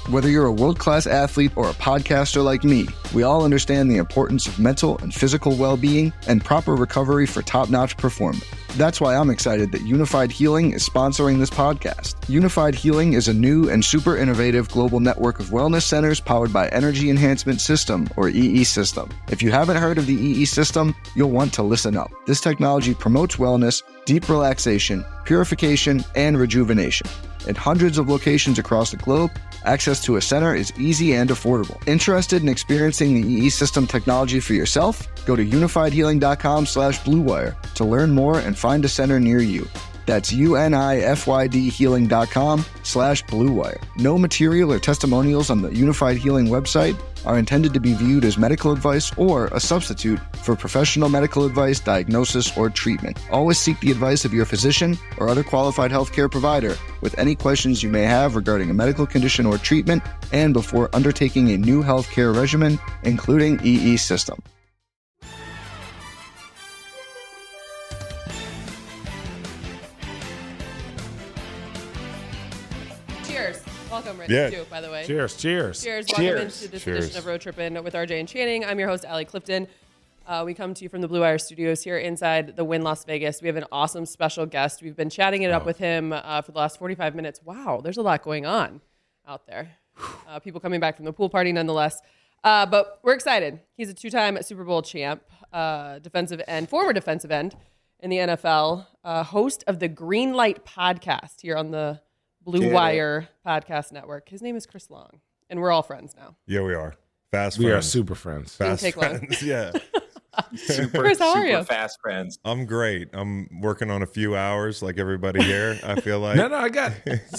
Whether you're a world-class athlete or a podcaster like me, we all understand the importance of mental and physical well-being and proper recovery for top-notch performance. That's why I'm excited that Unified Healing is sponsoring this podcast. Unified Healing is a new and super innovative global network of wellness centers powered by Energy Enhancement System, or EE System. If you haven't heard of the EE System, you'll want to listen up. This technology promotes wellness, deep relaxation, purification, and rejuvenation. In hundreds of locations across the globe, access to a center is easy and affordable. Interested in experiencing the EE System technology for yourself? Go to unifiedhealing.com/bluewire to learn more and find a center near you. That's unifydhealing.com/bluewire. No material or testimonials on the Unified Healing website are intended to be viewed as medical advice or a substitute for professional medical advice, diagnosis, or treatment. Always seek the advice of your physician or other qualified healthcare provider with any questions you may have regarding a medical condition or treatment and before undertaking a new healthcare regimen, including EE System. Welcome, Rich, too, by the way. Cheers. Welcome into this edition of Road Trippin' with RJ and Channing. I'm your host, Allie Clifton. We come to you from the Blue Wire Studios here inside the Wynn Las Vegas. We have an awesome special guest. We've been chatting it up with him for the last 45 minutes. Wow, there's a lot going on out there. People coming back from the pool party nonetheless. But we're excited. He's a two-time Super Bowl champ, defensive end, former defensive end in the NFL, host of the Green Light podcast here on the Blue Wire Podcast Network. His name is Chris Long, and we're all friends now. Yeah, we are. Fast we friends. are super friends. Fast friends, yeah. Chris, how are you? Super fast friends. I'm great. I'm working on a few hours like everybody here, I feel like. No, I got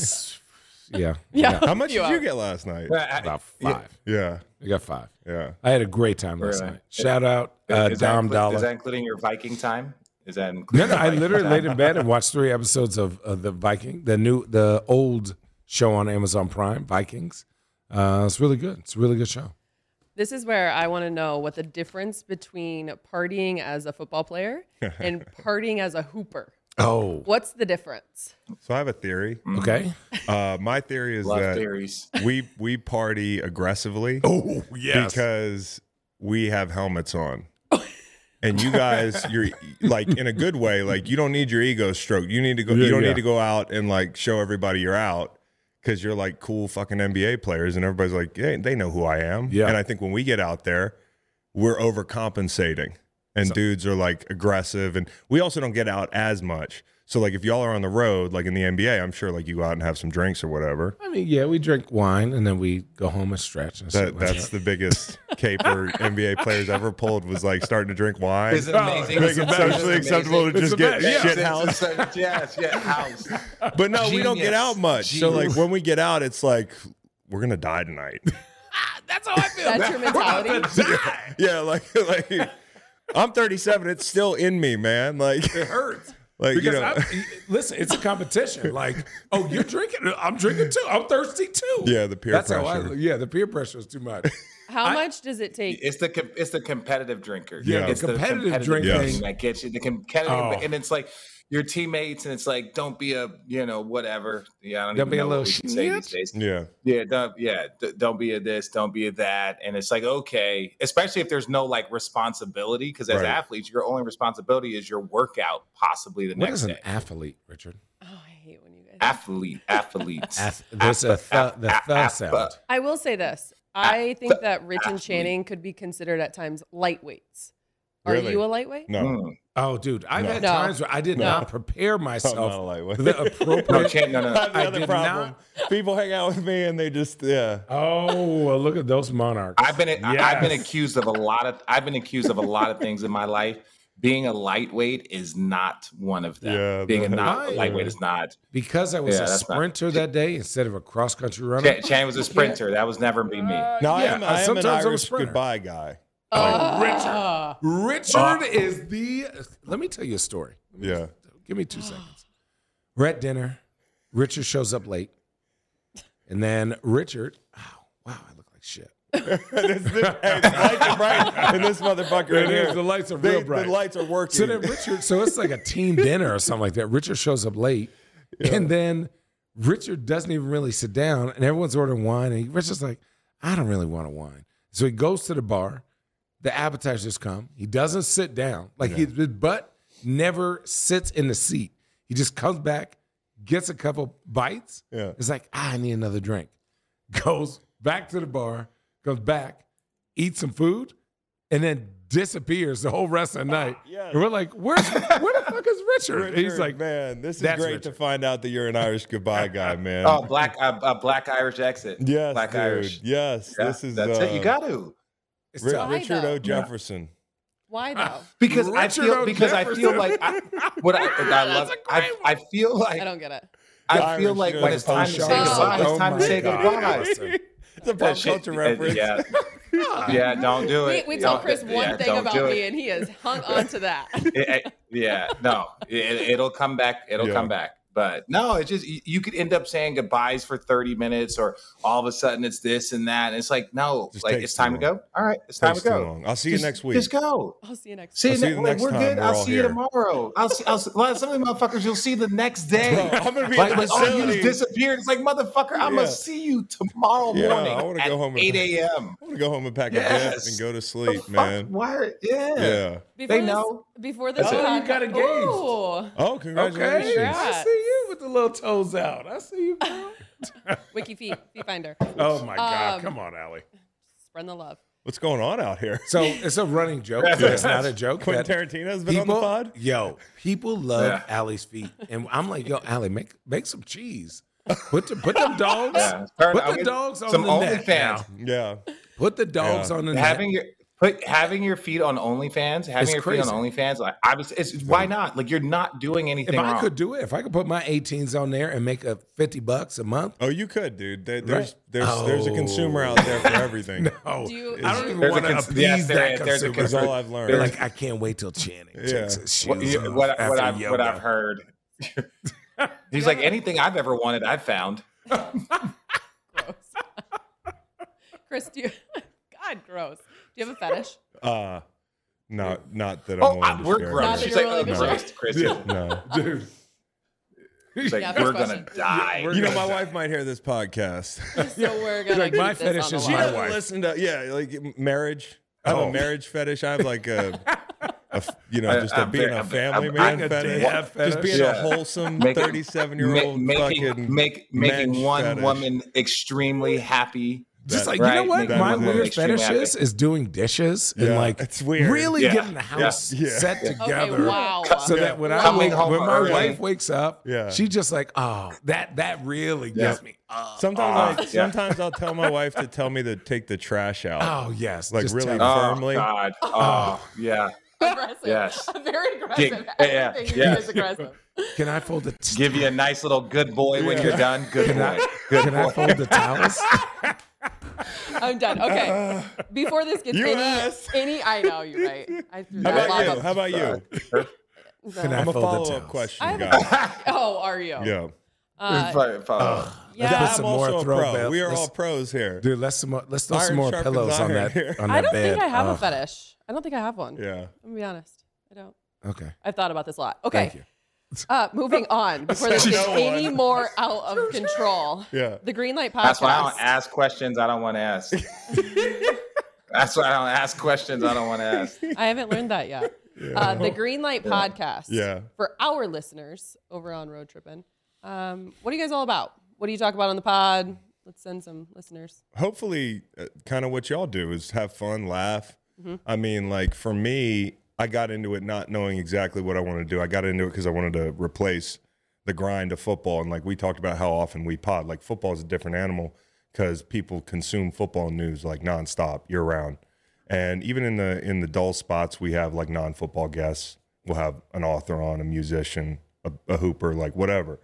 Yeah. How much did you get last night? About 5. Yeah. I got 5. Yeah. I had a great time last night. Shout out Dom Dollar. Is that including your Viking time? No, I literally laid in bed and watched 3 episodes of the Viking, the old show on Amazon Prime, Vikings. It's really good. It's a really good show. This is where I want to know what the difference between partying as a football player and partying as a hooper. Oh. What's the difference? So I have a theory. Okay. My theory is theories. we party aggressively. Oh, yes. Because we have helmets on. And you guys, you're like in a good way. Like you don't need your ego stroked. You need to go. You don't need to go out and like show everybody you're out because you're like cool fucking NBA players, and everybody's like, hey, they know who I am. Yeah. And I think when we get out there, we're overcompensating, and dudes are like aggressive, and we also don't get out as much. So like if y'all are on the road, like in the NBA, I'm sure like you go out and have some drinks or whatever. I mean, yeah, we drink wine and then we go home and stretch. And That's the biggest caper NBA players ever pulled was like starting to drink wine. It's amazing. Make it socially acceptable to just get shit house. Yes, house. But no, we don't get out much. So like when we get out, it's like we're gonna die tonight. That's how I feel. That's your mentality? Yeah, like I'm 37. It's still in me, man. Like It hurts. Like Because listen, it's a competition. Like, oh, you're drinking. I'm drinking too. I'm thirsty too. Yeah, the peer pressure. The peer pressure is too much. How much does it take? It's the competitive drinker. Yeah, it's the competitive drinking that gets you. The competitive, and it's like your teammates, and it's like, don't be a whatever. Yeah, I don't even know what we can say these days. Don't be a this, don't be a that, and it's like okay, especially if there's no like responsibility, because as athletes, your only responsibility is your workout, possibly the next day. What is an athlete, Richard? Oh, I hate when you guys. Athletes. There's the sound. I will say this. I think that Rich and Channing could be considered at times lightweights. Are Really? you a lightweight? No. Oh, dude, I've had No. times where I did not prepare I'm not a myself lightweight. the appropriate. No. That's the I other did problem. not. People hang out with me and they just Oh, well, look at those monarchs. I've been accused of a lot of things in my life. Being a lightweight is not one of them. Yeah, Being a Right. lightweight is not. Because I was a that's not- sprinter that day instead of a cross country runner. Chan was a sprinter. That was never be me. No, I am an sometimes I'm a Irish sprinter. goodbye guy. Richard is the. Let me tell you a story. Yeah. Give me 2 seconds. We're at dinner. Richard shows up late. And then Richard, wow, I look like shit. The lights are bright, and this motherfucker in here. The lights are real bright. The lights are working. So then Richard, so it's like a team dinner or something like that. Richard shows up late, and then Richard doesn't even really sit down, and everyone's ordering wine, and Richard's like, I don't really want a wine. So he goes to the bar. The appetizers come. He doesn't sit down. His butt never sits in the seat. He just comes back, gets a couple bites. Yeah. It's like, I need another drink. Goes back to the bar, goes back, eats some food, and then disappears the whole rest of the night. Yes. And we're like, where the fuck is Richard? And he's like, man, this is great Richard. to find out that you're an Irish goodbye guy, man. Oh, black Irish exit. Yes, black dude. Irish. Yes, Yeah, this is that's it. You got to. Richard though? O. Jefferson. Why though? Because Richard I feel Jefferson. like I feel like I don't get it. I feel like when it's time to say goodbye, it's time to say goodbye. It's a pop culture reference. Yeah, don't do it. We told Chris one thing about me, and he has hung on to that. It'll come back. It'll come back. But no, it's just you could end up saying goodbyes for 30 minutes, or all of a sudden it's this and that. And it's like, no, Just like it's time to go. All right, it's time to go. I'll see you next week. Just go. I'll see you next. See you see you next. next We're time. good. We're I'll all see you here. tomorrow. I'll see some of the motherfuckers you'll see the next day. Bro, I'm gonna be like, at the oh, you facility. just disappeared. It's like, motherfucker, I'm gonna see you tomorrow morning I want to at go home. 8 a.m. I want to go home and pack a gift and go to sleep, man. Why? Yeah. They know. Before this, Oh, you got engaged. Ooh. Oh, congratulations. Okay, I Congrats. see you with the little toes out. I see you, girl. Wiki Feet Finder. Oh, my God. Come on, Allie. Spread the love. What's going on out here? So it's a running joke. It's not a joke. Quentin that Tarantino's been on the pod? Yo, people love Allie's feet. And I'm like, yo, Allie, make some cheese. Put them dogs. Put the dogs on the net now. Yeah. Put the dogs on the net. Having your feet on OnlyFans, like why not? Like, you're not doing anything If wrong. I could do it, if I could put my 18s on there and make a $50 a month. Oh, you could, dude. There's a consumer out there for everything. No, I don't even want to appease that consumer. That's all I've learned. They're like, I can't wait till Channing takes his shoes off what after I've heard. He's like, anything I've ever wanted, I've found. Gross. Chris, God, gross. Do you have a fetish? Not that I'm willing to we're share. gross. She's like, Chris. No. Dude. She's like, Yeah, we're first gonna question. die. You know, my wife might hear this podcast. So we're gonna Like, keep my this fetish on the is line. my Haven't wife. listened to like marriage. I have a marriage fetish. I have like being a family man fetish. Just being a wholesome 37-year-old making one woman extremely happy. Just like, right? you know what? Making My one woman weird extremely fetish happy. is doing dishes and Yeah, like it's weird. really Yeah. getting the house set together. Okay, wow. So that when Coming home when my early. wife wakes up, Yeah. she just like, oh, that really gets me. Sometimes I'll tell my wife to tell me to take the trash out. Oh yes, Like just really tell me. firmly. God. Oh, yeah. Aggressive. Yes. Very aggressive. Yeah. Everything you do is aggressive. Can I fold the Give you a nice little good boy when you're done. Good boy. Can I fold the towels? I'm done. Okay. Before this gets any, I know you're right. I threw that How about you? Can I I'm a fold the follow-up towels? question, guy. Oh, are you? Yeah. Yeah. Some I'm more also a throwback. pro. We are Let's- all pros here. Dude, let's throw some Iron more sharpens pillows on iron that here. on I that don't bed. think I have Oh, a fetish. I don't think I have one. Yeah. I'm gonna be honest. I don't. Okay. I've thought about this a lot. Okay. Thank you. Moving on before this gets any more out of control. Yeah. The Greenlight Podcast. That's why I don't ask questions I don't want to ask. That's why I don't ask questions I don't want to ask. I haven't learned that yet. The Greenlight Podcast. Yeah. For our listeners over on Road Trippin'. What are you guys all about? What do you talk about on the pod? Let's send some listeners. Hopefully, kind of what y'all do is have fun, laugh. Mm-hmm. I mean, like for me, I got into it not knowing exactly what I wanted to do. I got into it because I wanted to replace the grind of football. And like we talked about how often we pod. Like football is a different animal because people consume football news like nonstop, year round. And even in the dull spots, we have like non-football guests. We'll have an author on, a musician, a hooper, like whatever.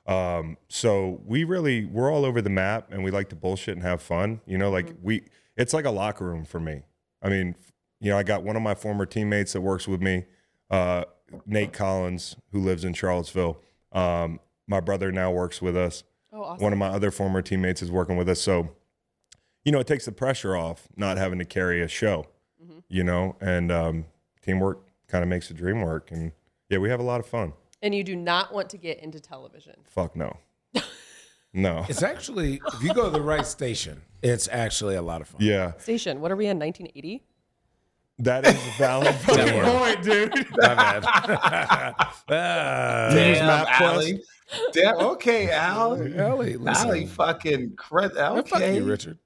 So we're all over the map, and we like to bullshit and have fun. You know, like it's like a locker room for me. I mean, you know, I got one of my former teammates that works with me, Nate Collins, who lives in Charlottesville. My brother now works with us. Oh, awesome. One of my other former teammates is working with us. So, you know, it takes the pressure off not having to carry a show, you know, and teamwork kind of makes the dream work. And yeah, we have a lot of fun. And you do not want to get into television. Fuck no. No. It's actually, if you go to the right station, it's actually a lot of fun. Yeah. Station. What are we in, 1980? That is a valid point, dude. My bad. Damn, Allie. Damn, okay, Allie. Allie, fucking credit. Okay. Fuck you, Richard.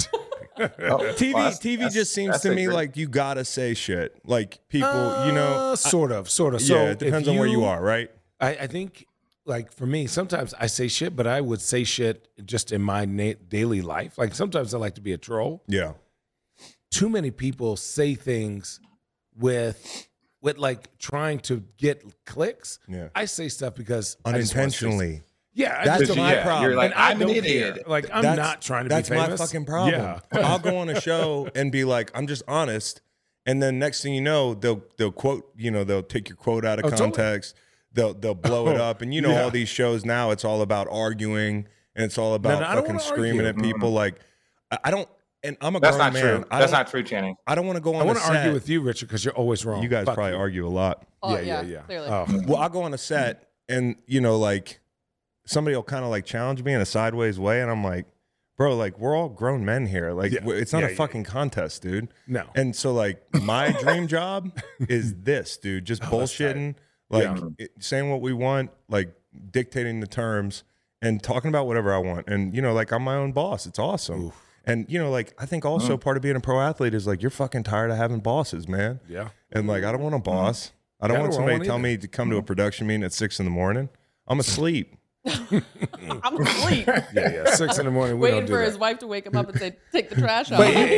TV just seems to me like you gotta say shit. Like people, you know, sort of. So yeah, it depends on where you are, right? I think, like for me, sometimes I say shit, but I would say shit just in my daily life. Like sometimes I like to be a troll. Yeah. Too many people say things with like trying to get clicks. Yeah. I say stuff because unintentionally. Yeah, that's my problem. You're like, I'm an idiot. Care. Like I'm not trying to be famous. That's my fucking problem. Yeah. I'll go on a show and be like, I'm just honest, and then next thing you know, they'll quote, you know, they'll take your quote out of context. Totally. They'll blow it up, and you know all these shows now, it's all about arguing and it's all about fucking screaming at people. Like I don't. And I'm a grown man. True. That's not true, Channing. I don't want to go on. I want to argue with you, Richard, because you're always wrong. You guys probably argue a lot. Oh, yeah. Clearly. Well, I'll go on a set, and you know, like somebody will kind of like challenge me in a sideways way, and I'm like, bro, like we're all grown men here. Like it's not a fucking contest, dude. No. And so like my dream job is this, dude. Just bullshitting, like saying what we want, like dictating the terms, and talking about whatever I want. And you know, like I'm my own boss. It's awesome. Oof. And, you know, like, I think also part of being a pro athlete is, like, you're fucking tired of having bosses, man. Yeah. And, like, I don't want a boss. I don't want somebody to tell me to come to a production meeting at 6 a.m. I'm asleep. I'm asleep. Yeah. 6 a.m. Waiting for his wife to wake him up and say, take the trash out.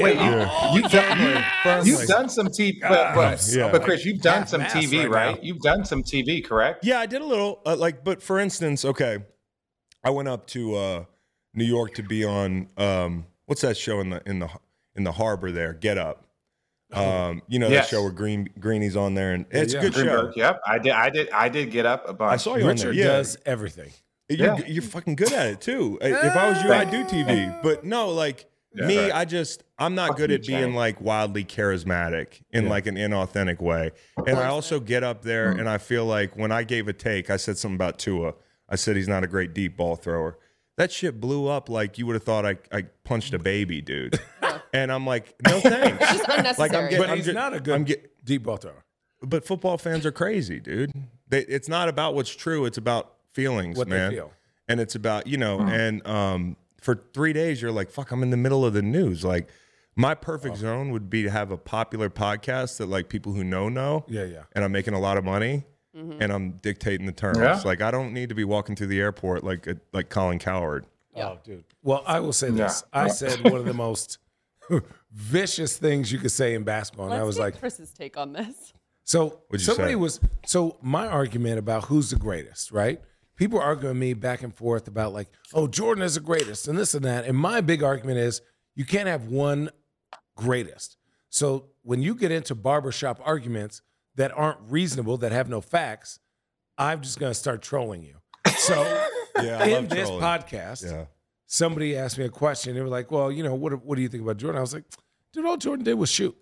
You've done some TV, but Chris, you've done some TV, right? You've done some TV, correct? Yeah, I did a little, but for instance, okay, I went up to New York to be on, what's that show in the harbor there? Get Up. You know that show where Greenie's on there, and it's a good show. Yep, I did Get Up a bunch. I saw you Richard on there. does everything. You're fucking good at it too. If I was you, I'd do TV. But no, like me, I'm not good at being like wildly charismatic in like an inauthentic way. And I also get up there and I feel like when I gave a take, I said something about Tua. I said he's not a great deep ball thrower. That shit blew up like you would have thought I punched a baby, dude. And I'm like, no thanks. It's just unnecessary. But he's not a good deep ball thrower. But football fans are crazy, dude. It's not about what's true. It's about feelings, what man. They feel. And it's about, you know, and for 3 days you're like, fuck, I'm in the middle of the news. Like my perfect zone would be to have a popular podcast that like people who know. Yeah. And I'm making a lot of money. And I'm dictating the terms. Yeah. Like I don't need to be walking through the airport like Colin Cowherd. Yeah. Oh, dude. Well, I will say this. I said one of the most vicious things you could say in basketball, and I was like, Chris's take on this. So my argument about who's the greatest, right? People are arguing with me back and forth about like, oh, Jordan is the greatest and this and that. And my big argument is you can't have one greatest. So when you get into barbershop arguments that aren't reasonable, that have no facts, I'm just going to start trolling you. So in this podcast, somebody asked me a question. They were like, well, you know, what do you think about Jordan? I was like, dude, all Jordan did was shoot.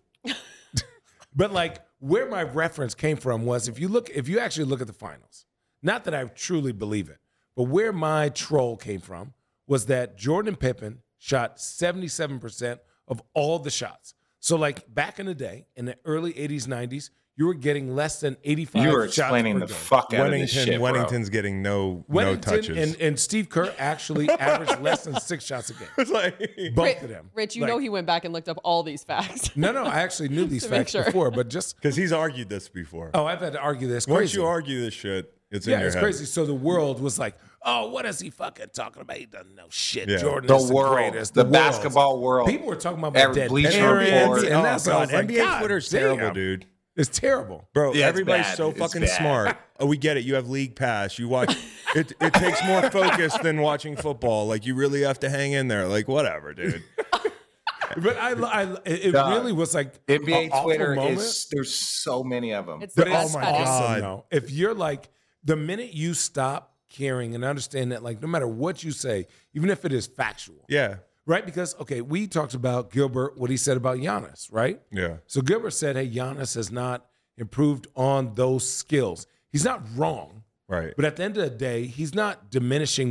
But like where my reference came from was if you actually look at the finals, not that I truly believe it, but where my troll came from was that Jordan and Pippen shot 77% of all the shots. So like back in the day, in the early 80s, 90s, you were getting less than 85 shots. You were explaining the fuck out of this shit, bro. Wennington's getting no touches. And Steve Kerr actually averaged less than 6 shots a game. It's like both of them. Rich, you know he went back and looked up all these facts. No, I actually knew these facts before, but just because he's argued this before. Oh, I've had to argue this. Once you argue this shit, it's in your head. Crazy. So the world was like, oh, what is he fucking talking about? He doesn't know shit. Yeah. Jordan is the greatest. The basketball world. People were talking about my dead parents. And that's all. NBA Twitter's terrible, dude. It's terrible. Bro, everybody's so fucking smart. Oh, we get it. You have League Pass. You watch. It takes more focus than watching football. Like, you really have to hang in there. Like, whatever, dude. But it really was like NBA Twitter there's so many of them. It's but it's awesome, though. If you're like, the minute you stop caring and understand that, like, no matter what you say, even if it is factual. Yeah. Right? Because, okay, we talked about Gilbert, what he said about Giannis, right? Yeah. So Gilbert said, hey, Giannis has not improved on those skills. He's not wrong. Right. But at the end of the day, he's not diminishing what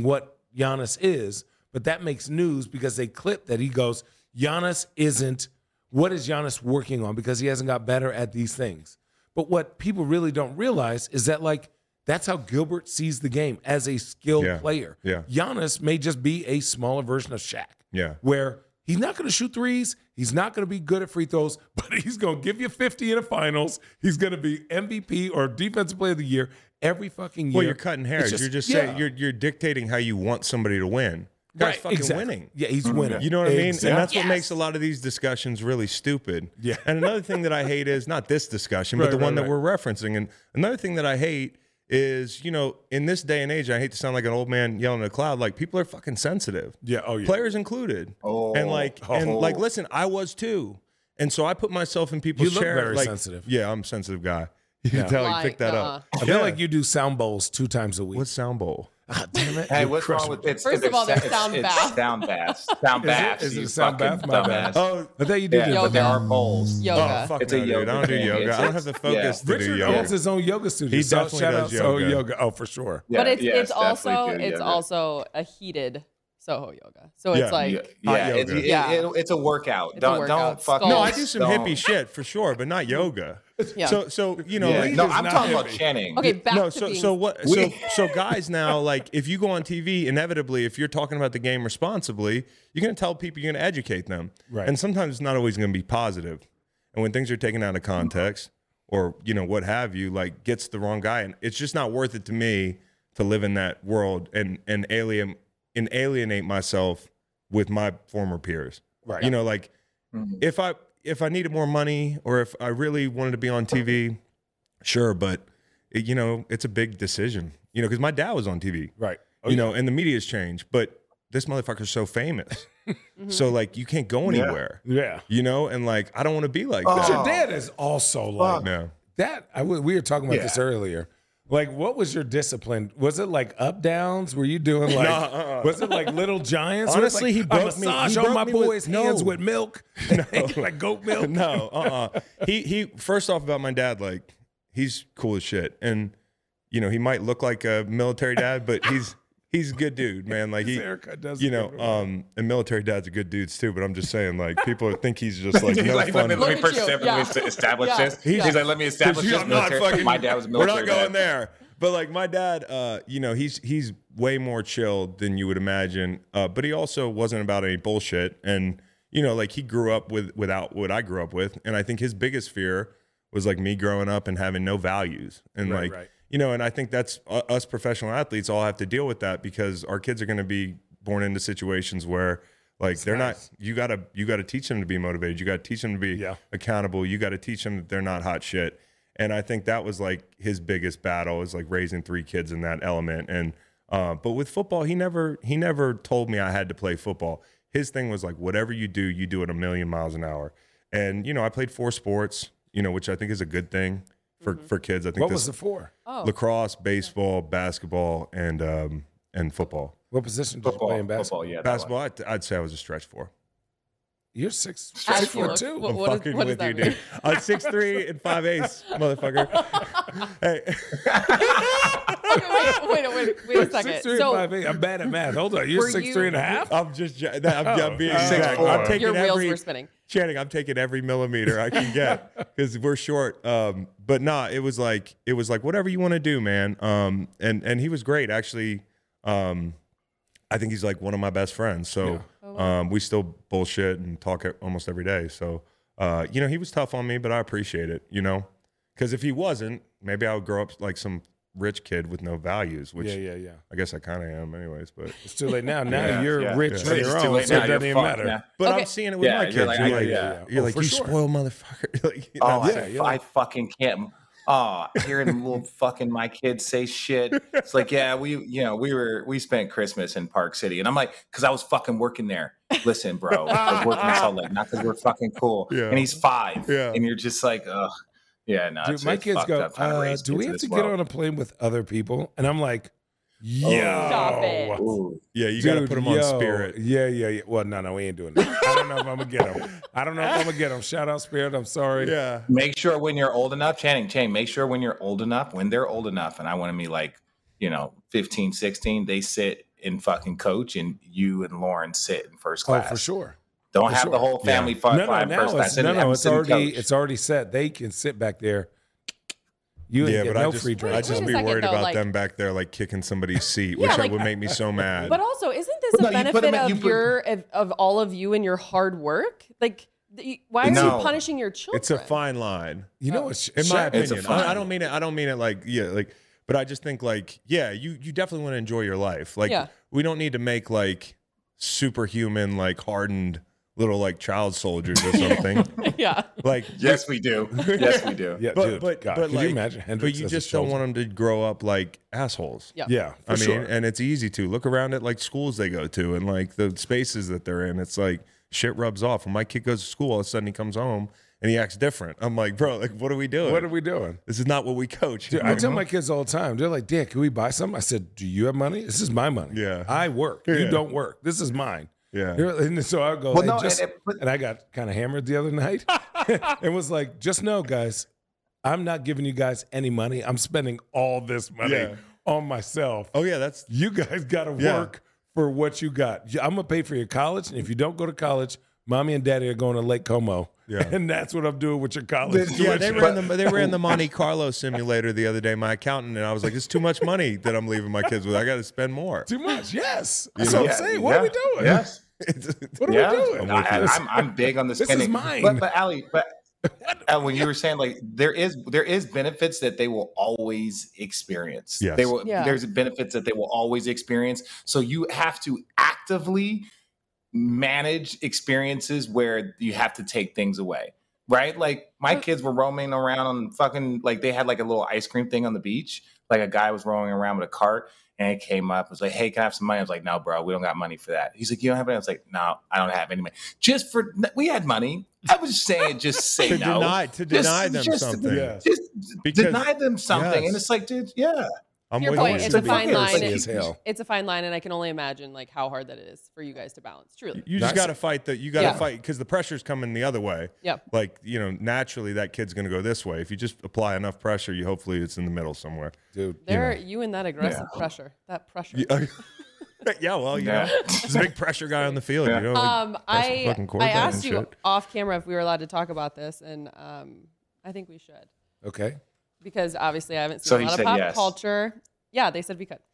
Giannis is, but that makes news because they clip that he goes, Giannis isn't, what is Giannis working on? Because he hasn't got better at these things. But what people really don't realize is that, like, that's how Gilbert sees the game, as a skilled player. Yeah. Giannis may just be a smaller version of Shaq. Yeah. Where he's not going to shoot threes. He's not going to be good at free throws, but he's going to give you 50 in the finals. He's going to be MVP or Defensive Player of the Year every fucking year. Well, you're cutting hairs. You're just saying, you're dictating how you want somebody to win. Guy's fucking winning. Yeah, he's winning. You know what I mean? And that's what makes a lot of these discussions really stupid. Yeah. And another thing that I hate is not this discussion, but the one that we're referencing. And another thing that I hate is, you know, in this day and age, I hate to sound like an old man yelling at a cloud, like, people are fucking sensitive. Yeah. Oh, yeah. Players included. And like, listen, I was too. And so I put myself in people's chair. You look very like, sensitive. Yeah, I'm a sensitive guy. You can tell you picked that up. I feel like you do sound bowls 2 times a week. What's sound bowl? Ah, damn it. Hey, what's wrong with it? First of all, there's sound bath. Sound baths. Sound baths. Is it a sound bath? My bad. Oh, I thought you did yoga. But there are bowls. Yoga. Oh, fuck it's no, a yoga. Dude. I don't do yoga. I don't have the focus to Richard do yoga. owns his own yoga studio. He definitely does yoga. Oh, for sure. Yeah, but it's also a heated Soho yoga. So it's like it's a workout. Don't fuck. No, I do some hippie shit for sure, but not yoga. Yeah. So you know, no, I'm talking about chanting. Okay, back to so guys now, like, if you go on TV, inevitably, if you're talking about the game responsibly, you're going to tell people, you're going to educate them, right? And sometimes it's not always going to be positive. And when things are taken out of context, or you know what have you, like, gets the wrong guy, and it's just not worth it to me to live in that world and alienate myself with my former peers. Right. You know, like, if I needed more money, or if I really wanted to be on TV, sure, but you know, it's a big decision. You know, because my dad was on TV, right? You know, and the media's changed, but this motherfucker's so famous, so like you can't go anywhere. Yeah, you know, and like I don't want to be like that. But your dad is also like that. We were talking about this earlier. Like, what was your discipline? Was it like up downs? Were you doing like, was it like Little Giants? Honestly, like he broke me. He broke on my me boy's hands with milk, like goat milk. No, He first off, about my dad, like, he's cool as shit, and you know, he might look like a military dad, but he's a good dude, man. Like, he, you know, and military dads are good dudes too. But I'm just saying, like, people think he's just like no fun. Let me establish this. He's like, let me establish this. My dad was military. We're not going there. But like my dad, you know, he's way more chilled than you would imagine. But he also wasn't about any bullshit. And you know, like, he grew up without what I grew up with. And I think his biggest fear was like me growing up and having no values. And you know, and I think that's us professional athletes all have to deal with that, because our kids are going to be born into situations where, like, they're not. You gotta teach them to be motivated. You got to teach them to be accountable. You got to teach them that they're not hot shit. And I think that was like his biggest battle, is like raising 3 kids in that element. And but with football, he never told me I had to play football. His thing was like, whatever you do it a million miles an hour. And you know, I played 4 sports, you know, which I think is a good thing for kids. I think. What was the 4? Lacrosse, baseball, basketball, and football. What position did you play in basketball? Basketball, I'd say I was a stretch 4. You're 6'4" too. I'm fucking with you, dude. I'm 6'3" and 5'8", motherfucker. Hey. Wait a second. 6'3" and 5'8". I'm bad at math. Hold on. You're 6'3" and a half? I'm being exact. I'm taking your wheels were spinning. Channing, I'm taking every millimeter I can get because we're short. But nah, it was like whatever you want to do, man. And he was great, actually. I think he's like one of my best friends. So we still bullshit and talk almost every day. So you know, he was tough on me, but I appreciate it. You know, because if he wasn't, maybe I would grow up like some rich kid with no values. Which I guess I kind of am, anyways. But it's too late now. Now you're rich on your own, so it doesn't even matter. Yeah. But I'm seeing it with my kids. You're like, you spoiled motherfucker. Like, I fucking can't. Hearing little fucking my kids say shit. It's like, we spent Christmas in Park City, and I'm like, because I was fucking working there. Listen, bro, I was working in Salt Lake, not because we're fucking cool. Yeah. And he's 5, and you're just like, ugh. Yeah, no. Dude, my kids go, do we have to get on a plane with other people? And I'm like, stop it. Ooh. Yeah, you got to put them on Spirit. Yeah. Well, no, we ain't doing that. I don't know if I'm going to get them. Shout out Spirit. I'm sorry. Yeah. Make sure when you're old enough, Channing, make sure when they're old enough, and I want to be like, 15, 16, they sit and fucking coach, and you and Lauren sit in first class. Oh, for sure. Don't have the whole family fly in first class. It's already set. They can sit back there. You ain't get no free drinks. I just be worried about them back there, like kicking somebody's seat, which would make me so mad. But also, isn't this a benefit of all of you and your hard work? Like, why are you punishing your children? It's a fine line. You know, it's in my opinion. I don't mean it like but I just think like you definitely want to enjoy your life. Like we don't need to make like superhuman, like hardened little like child soldiers or something. Like yes we do. Yes we do. Yeah, but like, you imagine Hendrix, but you just don't want them to grow up like assholes. Yeah, I mean, and it's easy to look around at like schools they go to and like the spaces that they're in. It's like shit rubs off. When my kid goes to school, all of a sudden he comes home and he acts different. I'm like, bro, like what are we doing? What are we doing? This is not what we coach. Dude, I tell my kids all the time. They're like, Dad, can we buy something? I said, do you have money? This is my money. Yeah, I work. You don't work. This is mine. Yeah. And so I go, and I got kind of hammered the other night and was like, just know, guys, I'm not giving you guys any money. I'm spending all this money on myself. Oh, yeah. You guys got to work for what you got. I'm going to pay for your college. And if you don't go to college, mommy and daddy are going to Lake Como. Yeah. And that's what I'm doing with your college. Yeah, they ran the Monte Carlo simulator the other day, my accountant, and I was like, it's too much money that I'm leaving my kids with. I got to spend more. Too much, yes. That's what I'm saying. What are we doing? Yes. What are we doing? I'm big on the spending. This is mine. But Ali, when you were saying like there is benefits that they will always experience. Yes. There's benefits that they will always experience. So you have to actively manage experiences where you have to take things away. Right? Like my kids were roaming around on fucking like they had like a little ice cream thing on the beach. Like a guy was roaming around with a cart. And it came up. It was like, hey, can I have some money? I was like, no, bro, we don't got money for that. He's like, you don't have money? I was like, no, I don't have any money. We had money. I was just saying, just say no. Deny them something. Deny them something. And it's like, dude, Your point, it's a fine line. It's a fine line, and I can only imagine like how hard that is for you guys to balance. Truly, you just got to fight that. You got to fight because the pressure's coming the other way. Yeah, like naturally that kid's going to go this way. If you just apply enough pressure, hopefully it's in the middle somewhere, dude. You and that aggressive pressure, that pressure. Yeah, well, there's a big pressure guy on the field. I asked you off camera if we were allowed to talk about this, and I think we should. Okay. Because obviously I haven't seen a lot of pop culture. Yeah, they said we could.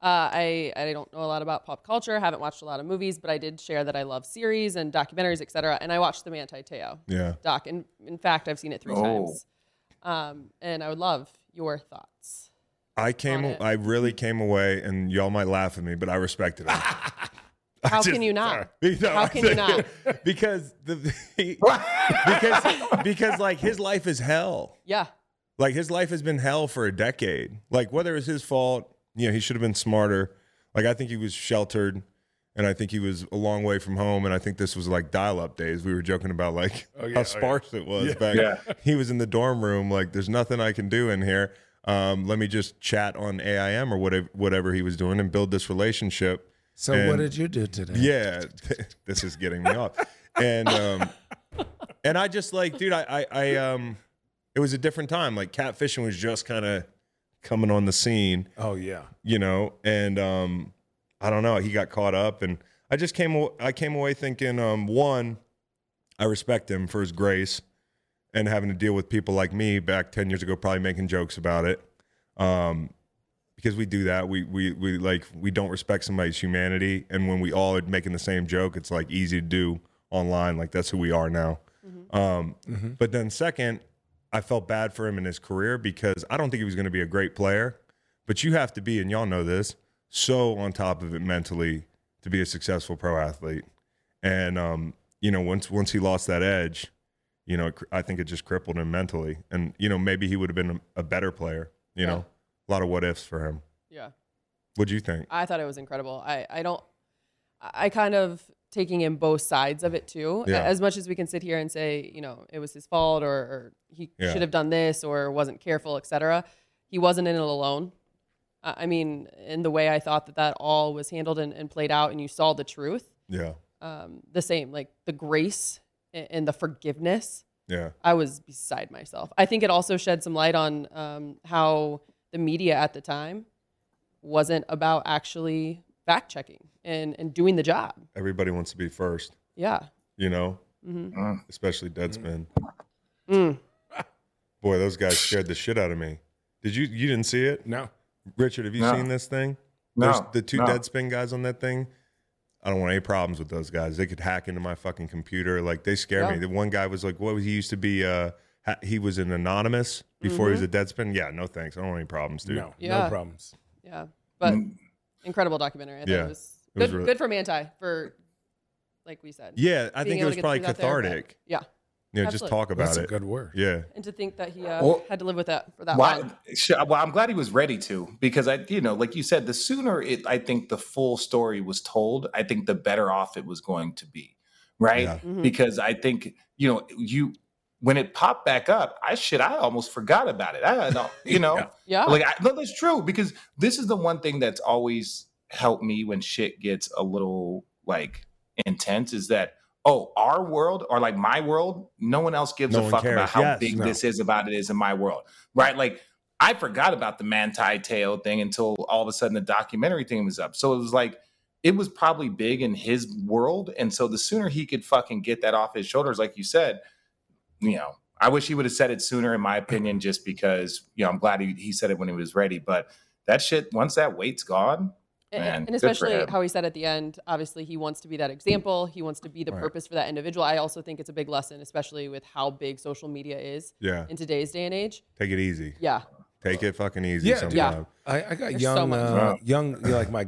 I don't know a lot about pop culture. Haven't watched a lot of movies, but I did share that I love series and documentaries, etc. And I watched the Manti Te'o doc. And in fact, I've seen it 3 times. And I would love your thoughts. I really came away, and y'all might laugh at me, but I respected it. How can you not? How can you not? Because because like his life is hell. Yeah. Like his life has been hell for a decade. Like whether it's his fault, he should have been smarter. Like I think he was sheltered, and I think he was a long way from home. And I think this was like dial-up days. We were joking about like how sparse it was back. Yeah. He was in the dorm room. Like there's nothing I can do in here. Let me just chat on AIM or whatever he was doing and build this relationship. So what did you do today? Yeah, this is getting me off. And I just like, dude, I it was a different time. Like catfishing was just kind of coming on the scene. Oh yeah. And I don't know. He got caught up, and I came away thinking, one, I respect him for his grace and having to deal with people like me back 10 years ago, probably making jokes about it. Because we do that. We don't respect somebody's humanity. And when we all are making the same joke, it's like easy to do online. Like that's who we are now. Mm-hmm. But then second, I felt bad for him in his career because I don't think he was going to be a great player, but you have to be, and y'all know this, so on top of it mentally to be a successful pro athlete. And, once he lost that edge, I think it just crippled him mentally. And, maybe he would have been a better player, a lot of what ifs for him. Yeah. What'd you think? I thought it was incredible. I kind of taking in both sides of it too. Yeah. As much as we can sit here and say, it was his fault or he should have done this or wasn't careful, etc. He wasn't in it alone. I mean, in the way I thought that all was handled and played out and you saw the truth. Yeah. The same, like the grace and the forgiveness. Yeah. I was beside myself. I think it also shed some light on how the media at the time wasn't about actually fact checking and doing the job. Everybody wants to be first. Yeah. You know, especially Deadspin. Boy, those guys scared the shit out of me. You didn't see it? No. Richard, have you seen this thing? No. There's the two Deadspin guys on that thing. I don't want any problems with those guys. They could hack into my fucking computer. Like, they scare me. The one guy was like, what was he used to be? He was an anonymous before he was a Deadspin. Yeah, no thanks. I don't want any problems, dude. No problems. Yeah, but incredible documentary. I think it was good for Manti, for, like we said. Yeah, I think it was probably cathartic. Yeah. You know, just talk about That's it. a good word. Yeah. And to think that he had to live with that for that long. Well, I'm glad he was ready to, because like you said, the sooner I think the full story was told, I think the better off it was going to be, right? Yeah. Because I think when it popped back up, I almost forgot about it. No, that's true, because this is the one thing that's always helped me when shit gets a little like intense, is that our world, or like my world, no one else gives a fuck about how big this is about it is in my world, right? Like, I forgot about the Manti Te'o thing until all of a sudden the documentary thing was up. So it was like, it was probably big in his world. And so the sooner he could fucking get that off his shoulders, like you said, I wish he would have said it sooner, in my opinion, just because, I'm glad he said it when he was ready. But that shit, once that weight's gone, man, and especially how he said at the end, obviously he wants to be that example. He wants to be the purpose for that individual. I also think it's a big lesson, especially with how big social media is in today's day and age. Take it easy. Yeah. Take it fucking easy sometime. Yeah. I got young, like my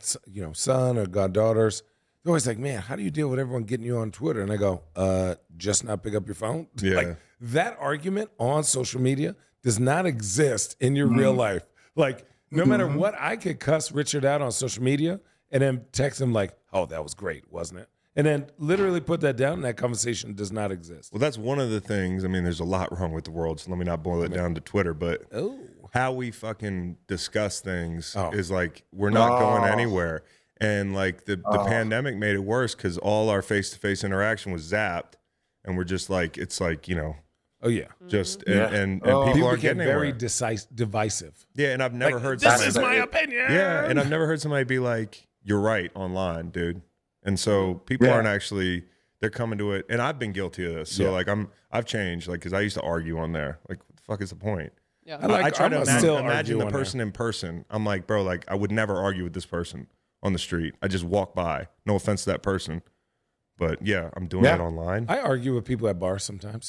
son or goddaughters. They're always like, man, how do you deal with everyone getting you on Twitter? And I go, just not pick up your phone. Yeah. Like, that argument on social media does not exist in your real life. Like, no matter what, I could cuss Richard out on social media and then text him like, oh, that was great, wasn't it? And then literally put that down, and that conversation does not exist. Well, that's one of the things. I mean, there's a lot wrong with the world, so let me not boil it down to Twitter, but how we fucking discuss things is like, we're not going anywhere. And like the pandemic made it worse because all our face-to-face interaction was zapped, and we're just like, it's like, just and people are getting very divisive. Yeah, and I've never heard this is my opinion. Yeah, and I've never heard somebody be like, "You're right" online, dude. And so people aren't actually, they're coming to it, and I've been guilty of this. So like I've changed, like, because I used to argue on there. Like, what the fuck is the point? Yeah, I try to imagine the person in person. I'm like, bro, like, I would never argue with this person on the street. I just walk by. No offense to that person, but yeah, I'm doing it online. I argue with people at bars sometimes.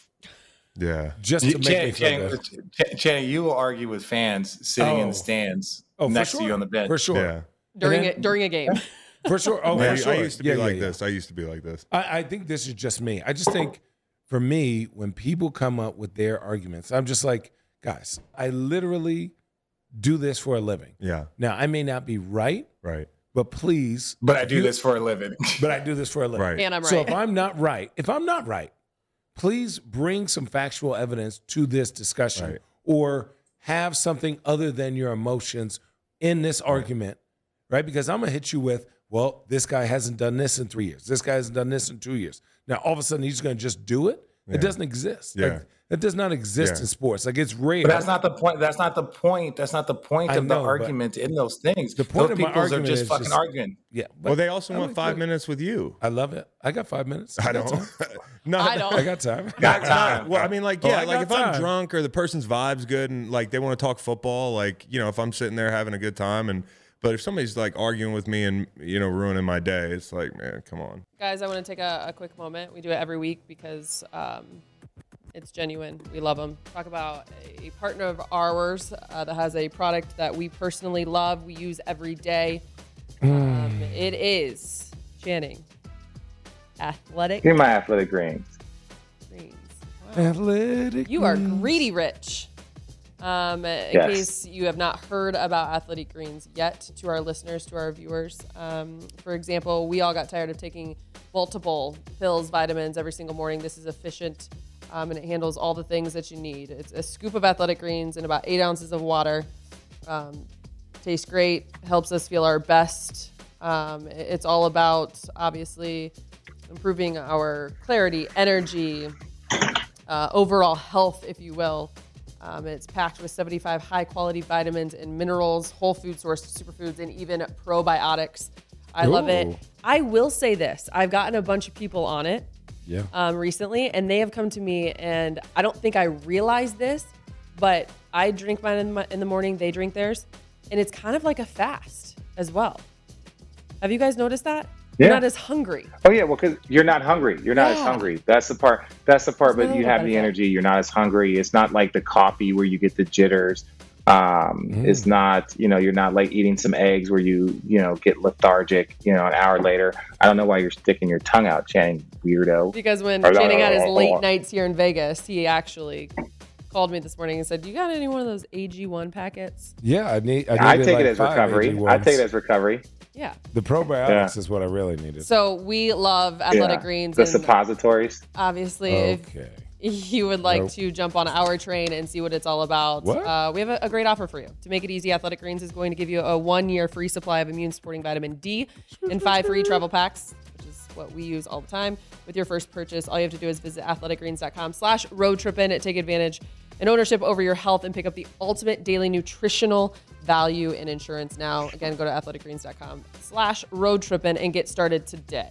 Yeah, just to make me feel good. Channing, you will argue with fans sitting in the stands next to you on the bench. For sure. Yeah. During a game. For sure. For sure. I used to be like this. I used to be like this. I think this is just me. I just think, for me, when people come up with their arguments, I'm just like, guys, I literally do this for a living. Yeah. Now, I may not be right. Right. But please. But I do this for a living. But I do this for a living. Right. And I'm right. So if I'm not right, please bring some factual evidence to this discussion, or have something other than your emotions in this argument, right? Because I'm going to hit you with, well, this guy hasn't done this in 3 years. This guy hasn't done this in 2 years. Now, all of a sudden, he's going to just do it? It doesn't exist. Yeah. Like, that does not exist in sports. Like, it's rare. But that's not the point. That's not the point of the argument in those things. The point those of my argument are just is fucking arguing. Yeah. Well, they also want 5 minutes with you. I love it. I got 5 minutes. I don't. No, I don't. I got time. Got time. Well, I mean, like, yeah, like if time. I'm drunk or the person's vibe's good and like they want to talk football, like, if I'm sitting there having a good time but if somebody's like arguing with me and, ruining my day, it's like, man, come on. Guys, I want to take a quick moment. We do it every week because it's genuine. We love them. Talk about a partner of ours that has a product that we personally love. We use every day. It is, Channing, Athletic. Give me my Athletic Greens. Wow. Athletic. You are greedy rich. In case you have not heard about Athletic Greens yet, to our listeners, to our viewers, for example, we all got tired of taking multiple pills, vitamins every single morning. This is efficient, and it handles all the things that you need. It's a scoop of Athletic Greens and about 8 ounces of water. Tastes great, helps us feel our best. It's all about, obviously, improving our clarity, energy, overall health, if you will. It's packed with 75 high-quality vitamins and minerals, whole food sourced superfoods, and even probiotics. I love it. I will say this. I've gotten a bunch of people on it recently, and they have come to me, and I don't think I realized this, but I drink mine in the morning, they drink theirs, and it's kind of like a fast as well. Have you guys noticed that? You're not as hungry. Oh yeah, well, because you're not hungry. You're not as hungry. That's the part. But you have the energy. You're not as hungry. It's not like the coffee where you get the jitters. It's not, you're not like eating some eggs where you get lethargic, an hour later. I don't know why you're sticking your tongue out, Channing, weirdo. Because when Channing had his late nights here in Vegas, he actually called me this morning and said, "You got any one of those AG1 packets?" Yeah, I take it as recovery. AG1s. I take it as recovery. Yeah. The probiotics is what I really needed. So we love Athletic Greens. The suppositories. Obviously, if you would like to jump on our train and see what it's all about, we have a great offer for you. To make it easy, Athletic Greens is going to give you a 1-year free supply of immune-supporting vitamin D and 5 free travel packs, which is what we use all the time. With your first purchase, all you have to do is visit athleticgreens.com/roadtrippin. Take advantage and ownership over your health and pick up the ultimate daily nutritional value in insurance now. Again, go to athleticgreens.com/roadtrippin and get started today.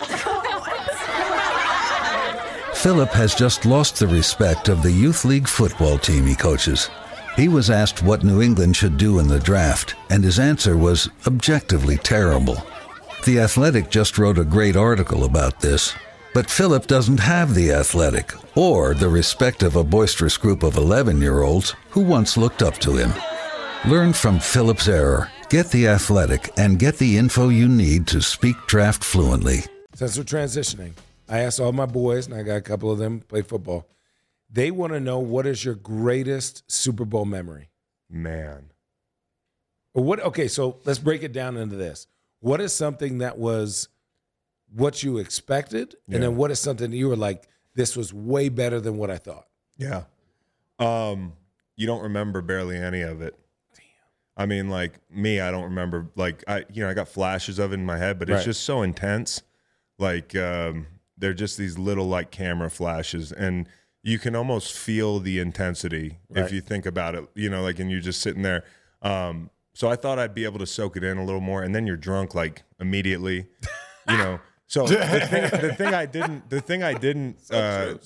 Philip has just lost the respect of the youth league football team he coaches. He was asked what New England should do in the draft, and his answer was objectively terrible. The Athletic just wrote a great article about this. But Philip doesn't have the Athletic or the respect of a boisterous group of 11-year-olds who once looked up to him. Learn from Philip's error, get the Athletic, and get the info you need to speak draft fluently. Since we're transitioning, I asked all my boys, and I got a couple of them play football. They want to know, what is your greatest Super Bowl memory? Man. Okay, so let's break it down into this. What is something that was what you expected, and then what is something that you were like, this was way better than what I thought? Yeah. You don't remember barely any of it. Damn. I mean, like me, I don't remember. Like I got flashes of it in my head, but it's just so intense. Like they're just these little like camera flashes, and you can almost feel the intensity if you think about it. And you're just sitting there. So I thought I'd be able to soak it in a little more, and then you're drunk like immediately. So the thing I didn't, the thing I didn't, the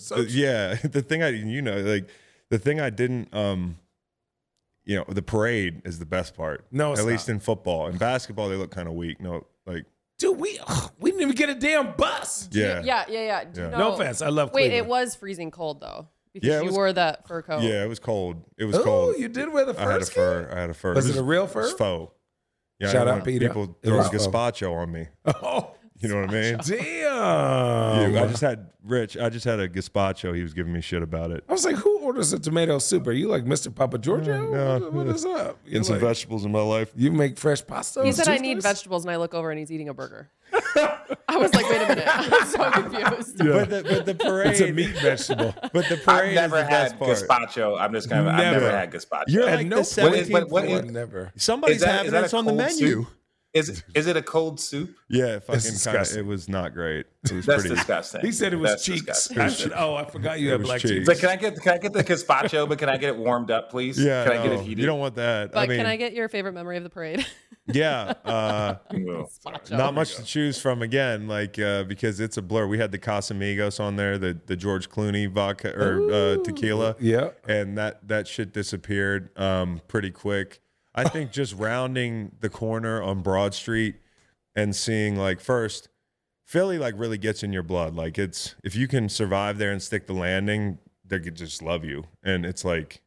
parade is the best part. No, it's at least in football. In basketball, they look kind of weak. No, like. Dude, we didn't even get a damn bus. Yeah. No offense, I love Cleveland. Wait, it was freezing cold though. Because you wore that fur coat. Yeah, it was cold. It was cold. Oh, you did wear the fur? I had a fur. Was it a real fur? It was faux. Yeah, Shout out, Peter. People throwing gazpacho on me. Oh. You know what I mean? Damn. I just had a gazpacho. He was giving me shit about it. I was like, who orders a tomato soup? Are you like Mr. Papa Giorgio? No. What is up? Getting some vegetables in my life. You make fresh pasta? He said, I need vegetables, and I look over and he's eating a burger. I was like, wait a minute. I'm so confused. Yeah. But the parade. It's a meat vegetable. But the parade I've never had gazpacho. I've never had gazpacho. You're like the 17th. Never. Somebody's having this on the menu. Is it a cold soup? Yeah, it was not great. It was That's pretty disgusting. He said it was cheeks. I forgot you had black cheeks. Like, can I get the gazpacho, but can I get it warmed up, please? Yeah, can I get it heated? You don't want that. But can I get your favorite memory of the parade? Yeah, not much to choose from again, like because it's a blur. We had the Casamigos on there, the George Clooney vodka or tequila. Yeah, and that shit disappeared pretty quick. I think just rounding the corner on Broad Street and seeing like first Philly like really gets in your blood. Like it's if you can survive there and stick the landing, they could just love you. And it's like,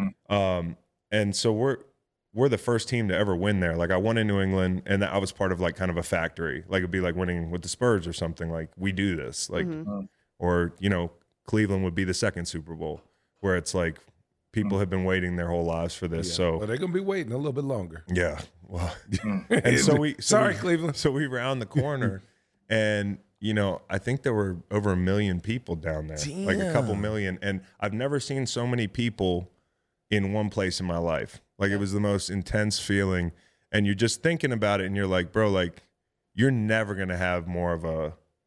and so we're the first team to ever win there. Like I won in New England, and I was part of like kind of a factory. Like it'd be like winning with the Spurs or something. Like we do this. Like, or Cleveland would be the second Super Bowl where it's like. People have been waiting their whole lives for this, so they're gonna be waiting a little bit longer. Yeah, well, and so Cleveland. So we round the corner, and I think there were over 1 million people down there, like a couple million, and I've never seen so many people in one place in my life. Like it was the most intense feeling, and you're just thinking about it, and you're like, bro, like you're never gonna have more of a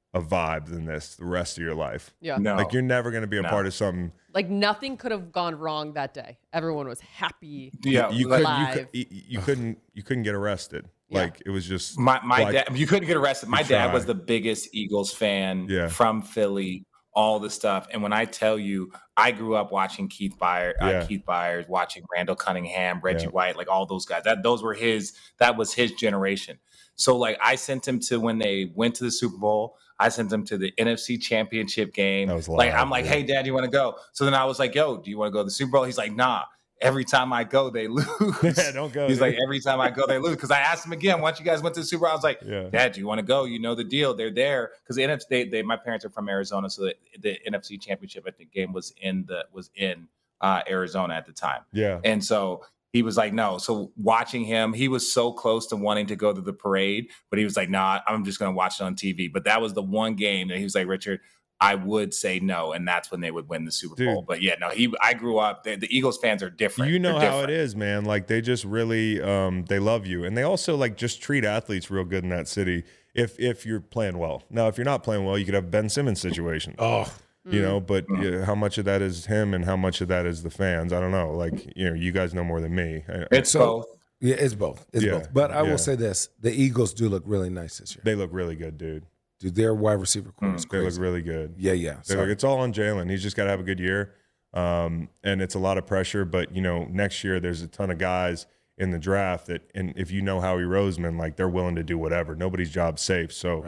a vibe than this the rest of your life. Yeah. No. Like you're never going to be a part of something. Like nothing could have gone wrong that day. Everyone was happy. Yeah. You couldn't get arrested. Yeah. Like it was just my dad. You couldn't get arrested. My dad was the biggest Eagles fan from Philly, all the stuff. And when I tell you, I grew up watching Keith Byers, watching Randall Cunningham, Reggie White, like all those guys. That was his generation. So like I sent him to when they went to the Super Bowl. I sent him to the NFC Championship game. I'm like, hey, Dad, you want to go? So then I was like, yo, do you want to go to the Super Bowl? He's like, nah. Every time I go, they lose. Yeah, don't go. He's like, every time I go, they lose. Because I asked him again, once you guys went to the Super Bowl, I was like, Dad, do you want to go? You know the deal. They're there. Because the NFC, my parents are from Arizona, so the NFC Championship, I think, game was in Arizona at the time. Yeah. And so he was like, no. So watching him, he was so close to wanting to go to the parade, but he was like, nah, I'm just going to watch it on TV. But that was the one game that he was like, Richard, I would say no, and that's when they would win the Super Bowl. But yeah, no, I grew up. The Eagles fans are different. You know how it is, man. Like they just really, they love you, and they also like just treat athletes real good in that city. If you're playing well. Now, if you're not playing well, you could have Ben Simmons situation. You know, but how much of that is him, and how much of that is the fans? I don't know. Like you guys know more than me. It's both. Yeah, it's both. It's both. But I will say this: the Eagles do look really nice this year. They look really good, dude. Dude, their wide receiver core is crazy. They look really good. Yeah. It's all on Jalen. He's just got to have a good year. And it's a lot of pressure. But, next year there's a ton of guys in the draft and if you know Howie Roseman, like they're willing to do whatever. Nobody's job's safe. So,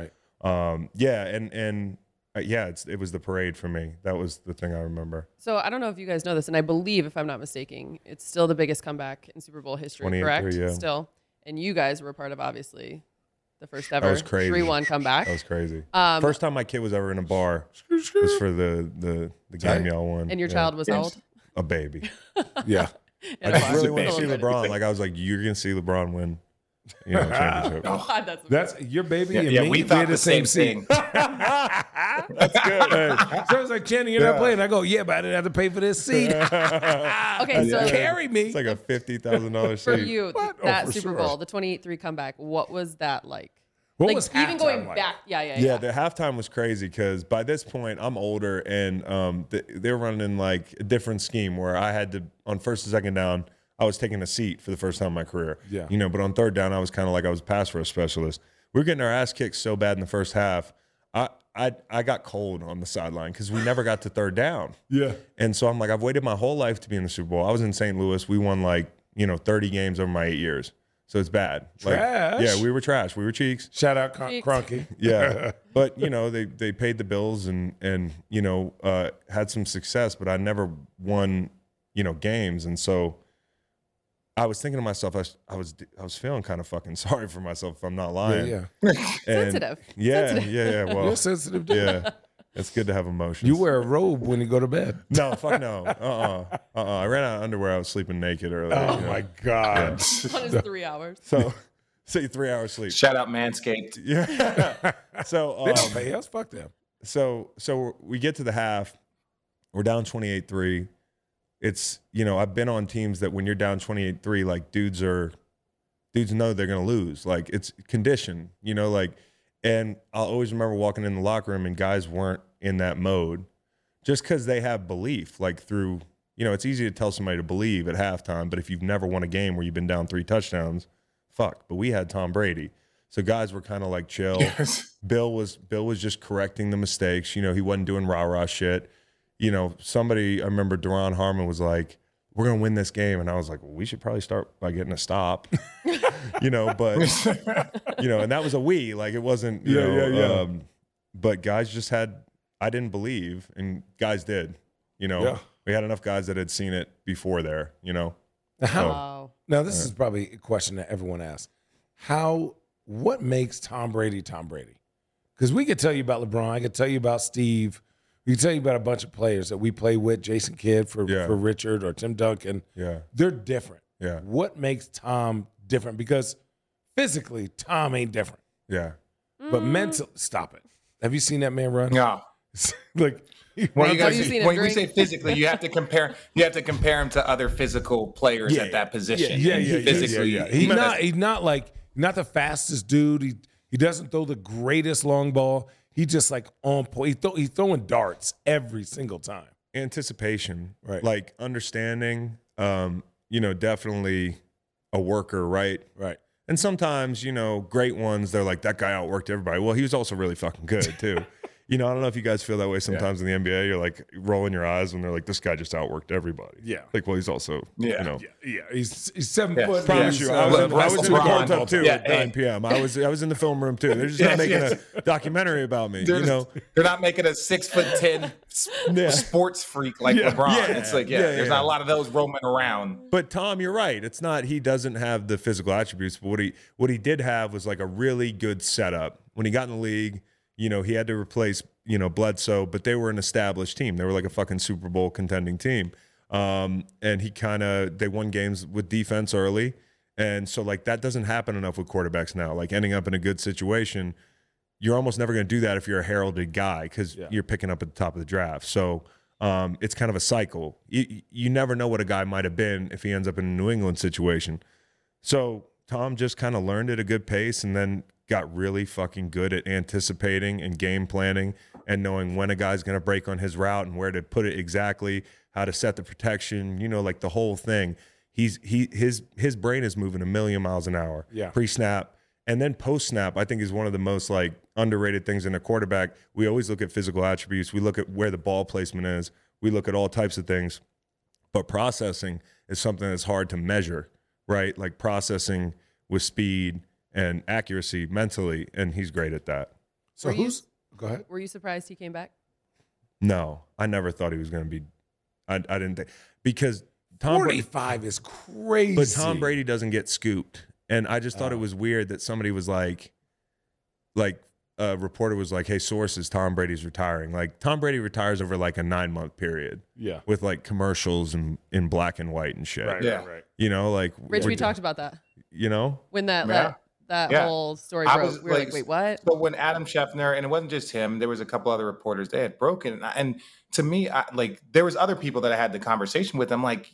it was the parade for me. That was the thing I remember. So I don't know if you guys know this, and I believe, if I'm not mistaken, it's still the biggest comeback in Super Bowl history, correct? Yeah. Still. And you guys were a part of, obviously, the first ever 3-1 comeback. That was crazy. First time my kid was ever in a bar was for the game y'all won. And your child was how old? A baby. Yeah. I just really want to see LeBron. Like I was like, you're gonna see LeBron win, championship. God, that's your baby. Yeah, and me. We thought the same thing. That's good. So I was like, Channing, you're not playing. I go, yeah, but I didn't have to pay for this seat. Okay, so carry me. It's like a $50,000 seat for you. That Super Bowl, the 28-3 comeback. What was that like? What was even going like? back? Yeah, the halftime was crazy because by this point I'm older and they're running like a different scheme where I had to on first and second down I was taking a seat for the first time in my career. Yeah, but on third down I was kind of like I was a pass rush specialist. We were getting our ass kicked so bad in the first half. I got cold on the sideline because we never got to third down. Yeah, and so I'm like I've waited my whole life to be in the Super Bowl. I was in St. Louis. We won 30 games over my 8 years. So it's bad. Trash. Yeah, we were trash. We were cheeks. Shout out Cronky. Yeah, but they paid the bills and had some success, but I never won games, and so I was thinking to myself, I was feeling kind of fucking sorry for myself if I'm not lying. Yeah. Sensitive. Yeah. Well, you're sensitive. Dude. Yeah. It's good to have emotions. You wear a robe when you go to bed. No, fuck no. I ran out of underwear. I was sleeping naked earlier. Oh my God. On his 3 hours. So 3 hours sleep. Shout out Manscaped. Yeah. So they don't pay us. Fuck them. So we get to the half. We're down 28-3. It's I've been on teams that when you're down 28-3, like dudes know they're gonna lose. Like it's condition. And I'll always remember walking in the locker room and guys weren't in that mode just because they have belief. Like through, it's easy to tell somebody to believe at halftime, but if you've never won a game where you've been down 3 touchdowns, fuck. But we had Tom Brady. So guys were kind of like chill. Yes. Bill was just correcting the mistakes. He wasn't doing rah-rah shit. I remember Duron Harmon was like, we're going to win this game. And I was like, well, we should probably start by getting a stop, but, and that was a we, like it wasn't, but guys just I didn't believe and guys did, we had enough guys that had seen it before there, Now this is probably a question that everyone asks. What makes Tom Brady Tom Brady? Because we could tell you about LeBron. I could tell you about Steve. We can tell you about a bunch of players that we play with, Jason Kidd for Richard or Tim Duncan. Yeah. They're different. Yeah. What makes Tom different? Because physically, Tom ain't different. Yeah. But mentally, stop it. Have you seen that man run? No. Like, when we say physically, you have to compare him to other physical players at that position. He's not the fastest dude. He doesn't throw the greatest long ball. He just like on point. He's throwing darts every single time. Anticipation, right? Like understanding. Definitely a worker, right? Right. And sometimes, great ones, they're like, that guy outworked everybody. Well, he was also really fucking good too. I don't know if you guys feel that way sometimes in the NBA. You're like rolling your eyes when they're like, this guy just outworked everybody. Yeah. Like, well, he's also, He's 7 foot. I promise you, I was in the cold tub too at 9 p.m. I was in the film room too. They're just not making a documentary about me. They're not making a 6'10" sports freak like LeBron. It's like, there's not a lot of those roaming around. But Tom, you're right. It's not, he doesn't have the physical attributes, but what he did have was like a really good setup. When he got in the league, he had to replace, Bledsoe, but they were an established team. They were like a fucking Super Bowl contending team. And they won games with defense early. And so like that doesn't happen enough with quarterbacks now. Like ending up in a good situation, you're almost never going to do that if you're a heralded guy because you're picking up at the top of the draft. So it's kind of a cycle. You never know what a guy might have been if he ends up in a New England situation. So Tom just kind of learned at a good pace and then got really fucking good at anticipating and game planning and knowing when a guy's going to break on his route and where to put it exactly, how to set the protection, like the whole thing. His brain is moving 1,000,000 miles an hour pre-snap. And then post-snap, I think is one of the most like underrated things in a quarterback. We always look at physical attributes. We look at where the ball placement is. We look at all types of things. But processing is something that's hard to measure, right? Like processing with speed and accuracy mentally, and he's great at that. So go ahead. Were you surprised he came back? No, I never thought he was going to be. I didn't think, because Tom 45 is crazy. But Tom Brady doesn't get scooped, and I just thought it was weird that somebody was like a reporter was like, "Hey, sources, Tom Brady's retiring." Like Tom Brady retires over like a 9-month period, with like commercials and in black and white and shit. Right. Like Rich, we talked about that. When that whole story broke. We were like, wait, what? So when Adam Schefter, and it wasn't just him, there was a couple other reporters, they had broken. And to me, there was other people that I had the conversation with. I'm like,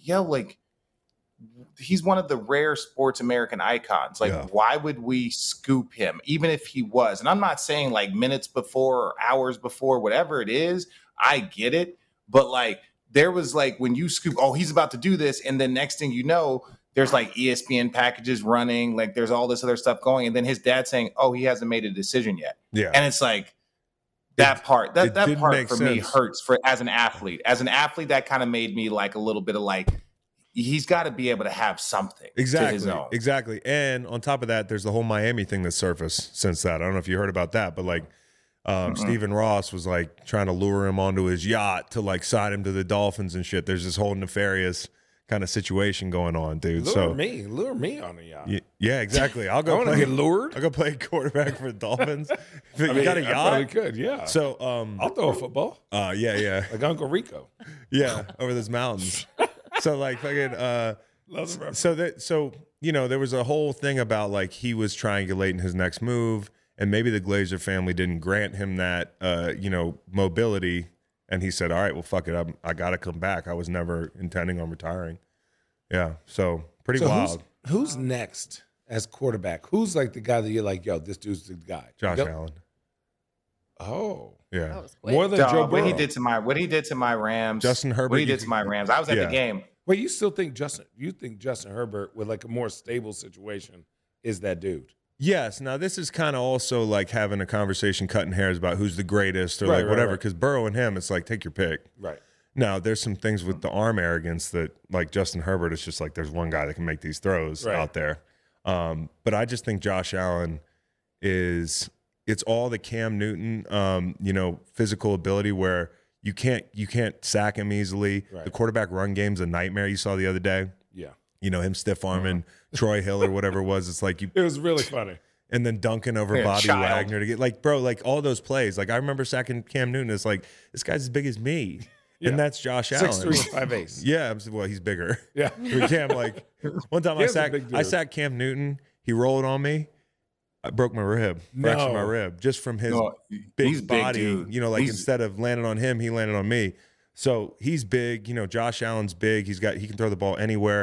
he's one of the rare sports American icons. Why would we scoop him, even if he was? And I'm not saying like minutes before or hours before, whatever it is, I get it. But like, there was like, when you scoop, he's about to do this. And then next thing you know, there's like ESPN packages running, like there's all this other stuff going. And then his dad saying, he hasn't made a decision yet. Yeah. And it's like that part for me hurts as an athlete. As an athlete, that kind of made me like a little bit of like, he's got to be able to have something. Exactly. And on top of that, there's the whole Miami thing that surfaced since that. I don't know if you heard about that, but like Stephen Ross was like trying to lure him onto his yacht to like sign him to the Dolphins and shit. There's this whole nefarious kind of situation going on, dude. Lure me on the yacht. Yeah, exactly. I'll go get lured. I'll go play quarterback for the Dolphins. You got a yacht? I probably could, yeah. So I'll throw a football. Yeah. Like Uncle Rico. Yeah, over those mountains. So like fucking there was a whole thing about like he was triangulating his next move, and maybe the Glazer family didn't grant him that mobility. And he said, all right, well, fuck it. I got to come back. I was never intending on retiring. Yeah. So pretty wild. Who's next as quarterback? Who's like the guy that you're like, this dude's the guy? Josh Allen. Oh. Yeah. More than Joe Burrow. What he did to my Rams. Justin Herbert. What he did to my Rams. I was at the game. Wait, you think Justin Herbert with like a more stable situation is that dude? Yes. Now, this is kind of also like having a conversation, cutting hairs about who's the greatest or whatever. Because Burrow and him, it's like, take your pick. Right. Now, there's some things with the arm arrogance that, like Justin Herbert, it's just like there's one guy that can make these throws out there. But I just think Josh Allen it's all the Cam Newton, physical ability where you can't sack him easily. Right. The quarterback run game's a nightmare. You saw the other day. Yeah. Him stiff arming Troy Hill or whatever it was. It's like it was really funny. And then dunking over Bobby Wagner to get like, bro, like all those plays. Like I remember sacking Cam Newton. It's like, this guy's as big as me. Yeah. And that's Josh Allen. 6'3" and 5'8". Yeah. Well, he's bigger. Yeah. Cam, like one time I sacked Cam Newton. He rolled on me. I broke my rib, fractured my rib just from his big body. Big, instead of landing on him, he landed on me. So he's big. Josh Allen's big. He can throw the ball anywhere.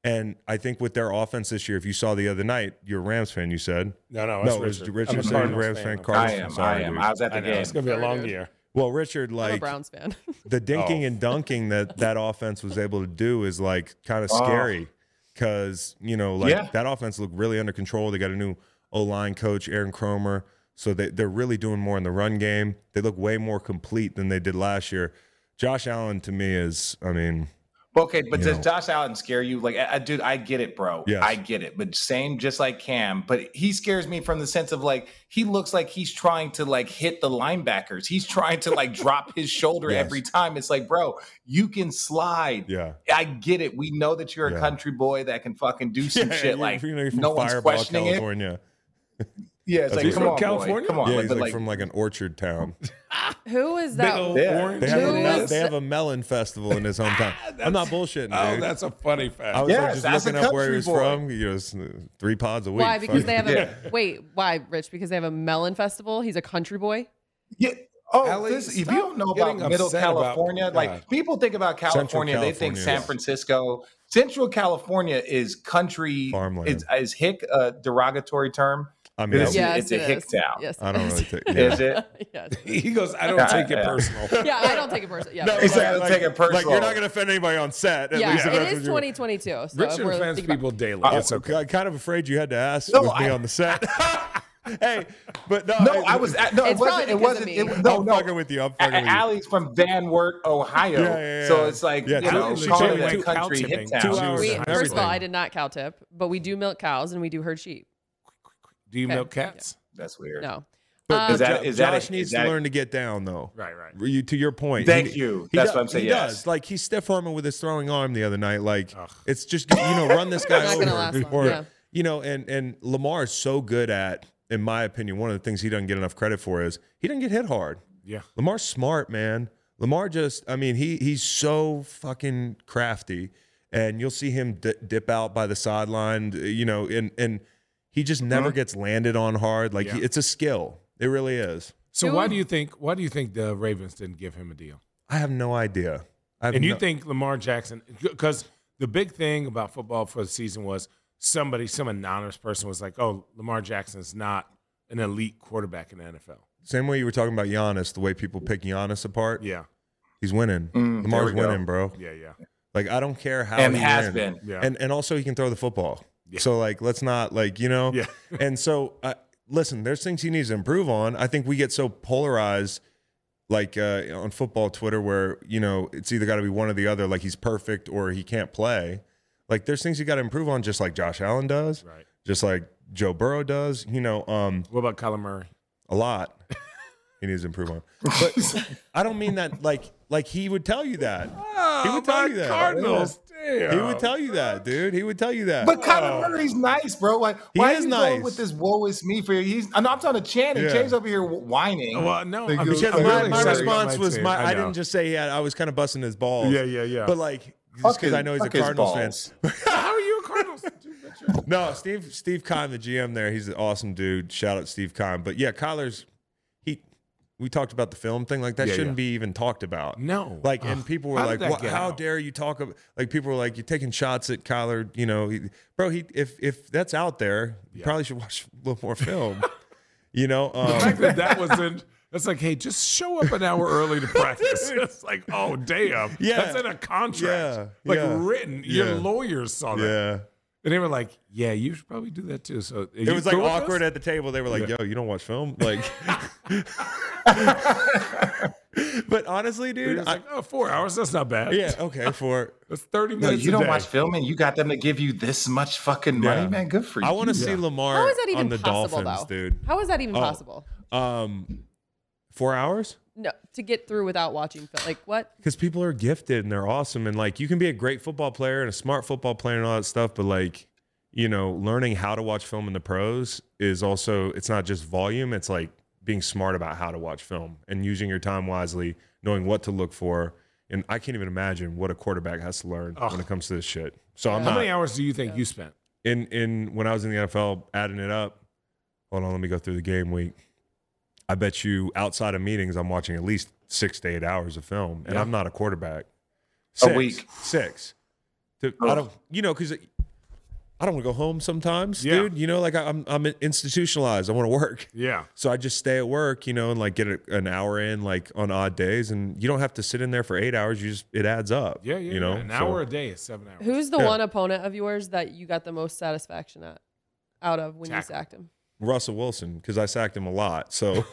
And I think with their offense this year, if you saw the other night, you're a Rams fan, you said. No, it was Richard saying Rams fan. Cardinals I am. I was at the game. It's going to be a long year. Well, Richard, I'm like a Browns fan. the dinking and dunking that offense was able to do is like kind of scary because, that offense looked really under control. They got a new O-line coach, Aaron Cromer. So they're really doing more in the run game. They look way more complete than they did last year. Josh Allen, to me, is, okay, but does Josh Allen scare you? Like, dude, I get it, bro. Yes. I get it. But same, just like Cam. But he scares me from the sense of, like, he looks like he's trying to, like, hit the linebackers. He's trying to, like, drop his shoulder every time. It's like, bro, you can slide. Yeah. I get it. We know that you're a country boy that can fucking do some shit. Like, you're from no one's Fireball, questioning California. Yeah, it's like, come on, California? Boy. Come on. Yeah, he's like from like an orchard town. Who is that? Orange. They have a melon festival in his hometown. I'm not bullshitting, dude. Oh, that's a funny fact. I was just looking up where he was from. 3 pods a week. Why? Because they have why, Rich? Because they have a melon festival? He's a country boy? Yeah. Oh, if you don't know about Middle California, like people think about California, they think San Francisco. Central California is country. Farmland. Is hick a derogatory term? I mean, it's a hick town. Yes, I don't really take it. Is it? Yes. He goes, I don't take it personal. Yeah, I don't take it personal. Yeah, I don't take it personal. Like, you're not going to offend anybody on set. At least it is 2022. So Richard offends people daily. It's okay. I'm kind of afraid you had to ask with me on the set. Hey, but no, I was. It wasn't. I'm fucking with you. Allie's from Van Wert, Ohio. Yeah. So it's like, calling it a country hip town. 2 hours. First of all, I did not cow tip, but we do milk cows and we do herd sheep. Do you milk cats? That's weird. No. But Josh needs to learn to get down, though. Right. To your point. Thank you. That's what I'm saying. He does. Like, he's stiff arming with his throwing arm the other night. Like, it's just, run this guy over. Not gonna last long. And Lamar is so good at, in my opinion, one of the things he doesn't get enough credit for is he doesn't get hit hard. Yeah. Lamar's smart, man. Lamar just, he's so fucking crafty. And you'll see him dip out by the sideline, and he just never gets landed on hard. Like, it's a skill. It really is. So why do you think the Ravens didn't give him a deal? I have no idea. You think Lamar Jackson, because the big thing about football for the season was some anonymous person was like, oh, Lamar Jackson's not an elite quarterback in the NFL. Same way you were talking about Giannis, the way people pick Giannis apart. Yeah. He's winning. Lamar's winning, bro. Yeah. Like, I don't care how and he has wins. been. Yeah. And also he can throw the football. Yeah. So, like, let's not, like, Yeah. And so, listen, there's things he needs to improve on. I think we get so polarized, like, on football Twitter where, it's either got to be one or the other, like he's perfect or he can't play. Like, there's things you got to improve on, just like Josh Allen does. Right. Just like Joe Burrow does. What about Kyler Murray? A lot. He needs to improve on. But I don't mean that like he would tell you that. He would tell you that. Cardinals. Damn. He would tell you that, dude. He would tell you that. But Kyler Murray's nice, bro. Like, why is he nice. going with this woe is me for you? I'm talking to Channing. Yeah. Chan's over here whining. Well, no, Because my response was I didn't just say I was kind of busting his balls. Yeah. But like, just because I know he's a Cardinals fan. How are you a Cardinals fan? No, Steve Keim, the GM there, he's an awesome dude. Shout out Steve Keim. But yeah, Kyler's we talked about the film thing, like that shouldn't be even talked about. No. Like, and people were like, how dare you talk about, like, people were like, you're taking shots at Kyler, if that's out there, you probably should watch a little more film. The fact that wasn't, that's like, hey, just show up an hour early to practice. It's like, oh, damn. Yeah. That's in a contract. Written. Your lawyers saw that. Yeah. And they were like, yeah, you should probably do that too. So it was like awkward at the table. They were like, yo, you don't watch film? Like, but honestly, dude, it's like, 4 hours. That's not bad. Yeah. Okay. That's 30 minutes. You don't watch film and you got them to give you this much fucking money, man. Good for you. I want to see Lamar How is that even on the possible, Dolphins, though? dude. How is that even possible? 4 hours? No, to get through without watching film. Like, what? Because people are gifted and they're awesome. And like, you can be a great football player and a smart football player and all that stuff. But like, learning how to watch film in the pros is also, it's not just volume. It's like being smart about how to watch film and using your time wisely, knowing what to look for. And I can't even imagine what a quarterback has to learn when it comes to this shit. So I'm not. How many hours do you think you spent? In when I was in the NFL, adding it up, hold on, let me go through the game week. I bet you outside of meetings, I'm watching at least 6 to 8 hours of film, and I'm not a quarterback. A week. 6 I don't, because I don't want to go home sometimes, dude. Like I'm institutionalized. I want to work. Yeah. So I just stay at work, and like get an hour in, like on odd days, and you don't have to sit in there for 8 hours. It adds up. Yeah. An hour a day is 7 hours. Who's the one opponent of yours that you got the most satisfaction out of when you sacked him? Russell Wilson, because I sacked him a lot. So,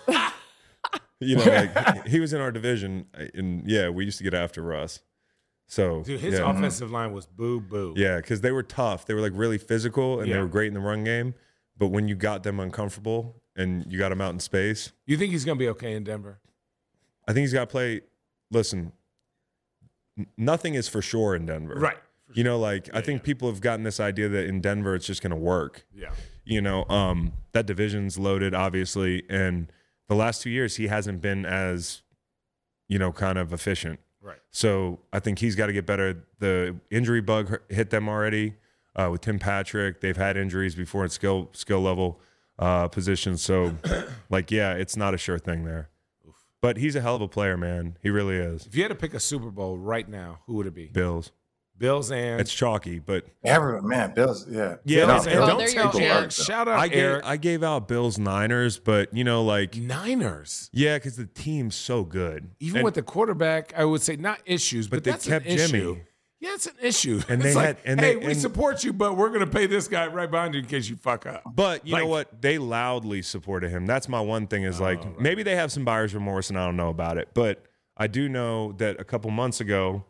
like he was in our division, and we used to get after Russ. So, dude, his offensive line was boo. Yeah, because they were tough. They were like really physical, and they were great in the run game. But when you got them uncomfortable and you got them out in space, you think he's going to be okay in Denver? I think he's got to play. Listen, nothing is for sure in Denver, right? I think people have gotten this idea that in Denver it's just going to work. Yeah. That division's loaded, obviously, and the last 2 years he hasn't been as, kind of efficient. Right. So I think he's got to get better. The injury bug hit them already with Tim Patrick. They've had injuries before at skill level positions. So, it's not a sure thing there. Oof. But he's a hell of a player, man. He really is. If you had to pick a Super Bowl right now, who would it be? Bills. And it's chalky, but everyone, man, Bills, yeah. Bills, and don't tell Eric. Shout out Eric. I gave out Bills Niners, but Niners. Yeah, because the team's so good. Even with the quarterback, I would say not issues, but that's kept an issue. Jimmy. Yeah, it's an issue. And we support you, but we're going to pay this guy right behind you in case you fuck up. But you know what? They loudly supported him. That's my one thing is maybe they have some buyer's remorse and I don't know about it. But I do know that a couple months ago,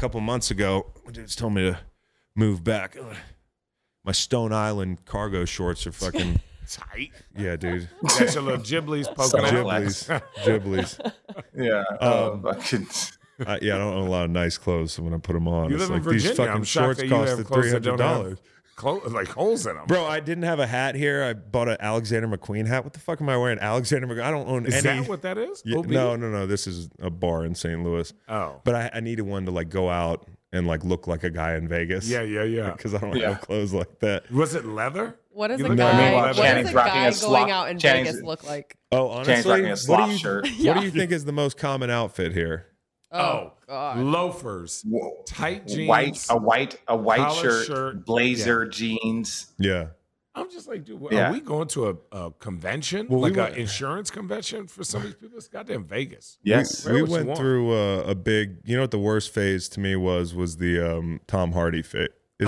dudes told me to move back. My Stone Island cargo shorts are fucking tight. Yeah, dude. That's your little Ghiblies poking out. Ghiblies. Yeah. I don't own a lot of nice clothes, so when I put them on, you live in Virginia. These fucking shorts costed $300. Like holes in them. Bro, I didn't have a hat here. I bought an Alexander McQueen hat. What the fuck am I wearing? Alexander McQueen. I don't own any. Is that what that is? Yeah, no. This is a bar in St. Louis. Oh. But I needed one to go out and look like a guy in Vegas. Yeah. Because I don't have clothes like that. Was it leather? What does a guy going out in Vegas look like? Oh, honestly, what do you think is the most common outfit here? Oh God. Loafers, tight jeans, a white shirt, blazer, jeans. Yeah. I'm just like, dude, are we going to a convention, an insurance convention for some of these people? It's goddamn Vegas. Yes, we went through a big. You know what the worst phase to me was the Tom Hardy fit. Ed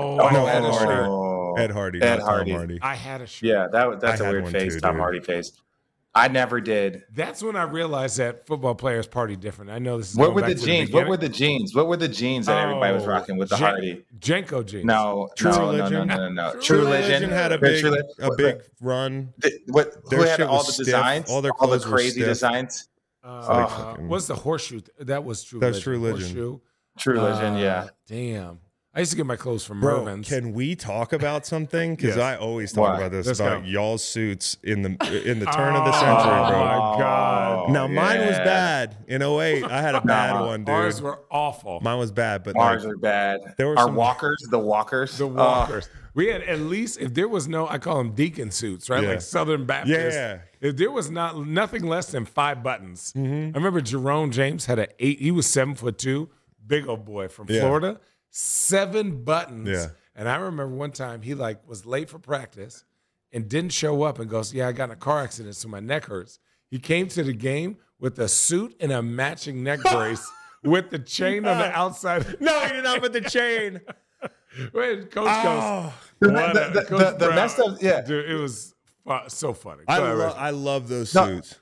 Hardy. Tom Hardy. I had a shirt. Yeah, that's a weird phase. Tom Hardy phase. I never did. That's when I realized that football players party different. I know this is What were the jeans? What were the jeans that everybody was rocking with the Hardy? Jenko jeans. No. True Religion. True Religion had a big run. Who had all the designs? All their all the crazy designs? What's the horseshoe? That was True Religion. That's True Religion. Horseshoe. True Religion, yeah. Damn. I used to get my clothes from Bro, Mervyn's. can we talk about something? Because I always talk about this, about y'all's suits in the turn of the century, bro. Oh, my God. Now, mine was bad. In 08, I had a bad one, dude. Ours were awful. Mine was bad, but ours were bad. There were the walkers. The walkers. We had at least, if there was I call them deacon suits, right? Like Southern Baptist. Yeah. If there was nothing less than 5 buttons. I remember Jerome James had he was 7'2", big old boy from Florida. 7 buttons. Yeah. And I remember one time he was late for practice and didn't show up and goes, I got in a car accident, so my neck hurts. He came to the game with a suit and a matching neck brace with the chain on the outside. No, he did not put the chain. Wait, Coach goes. The messed up, Dude, it was so funny. I love those suits.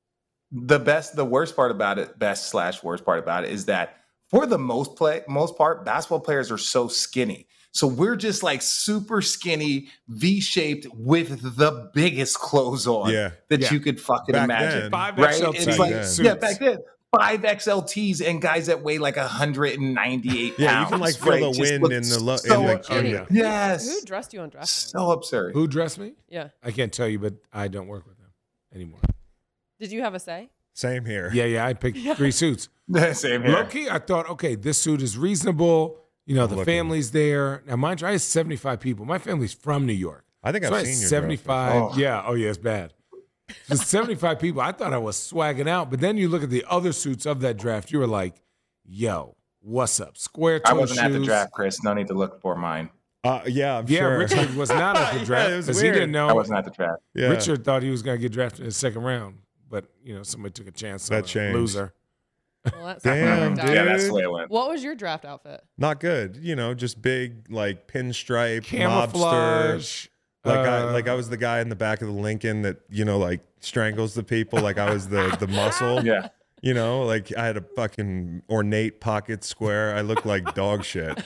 The worst part about it is that for the most part, basketball players are so skinny. So we're just super skinny, V-shaped with the biggest clothes on that you could fucking imagine. 5XL It's back then. 5XL tees and guys that weigh 198 pounds. Yeah, you can feel the wind in the Yes. Who dressed you on dress? So absurd. Who dressed me? Yeah. I can't tell you, but I don't work with them anymore. Did you have a say? Same here. Yeah, I picked 3 suits. Same here. Low-key, I thought, okay, this suit is reasonable. The family's there. Now, mind you, I had 75 people. My family's from New York. I think I've seen your 75. Yeah. Oh, yeah, it's bad. There's 75 people. I thought I was swagging out. But then you look at the other suits of that draft. You were like, yo, What's up? Square toe I wasn't shoes. at the draft, Chris. No need to look for mine. Yeah, I'm sure. Richard was not at the draft because he didn't know. I wasn't at the draft. Yeah. Richard thought he was going to get drafted in the second round, but somebody took a chance on a loser. Well, damn, dude. Yeah, that's the way it went. What was your draft outfit? Not good. Just big, like pinstripe, camouflage. Mobster. I was the guy in the back of the Lincoln that like strangles the people. Like I was the muscle. Yeah. Like I had a fucking ornate pocket square. I looked like dog shit.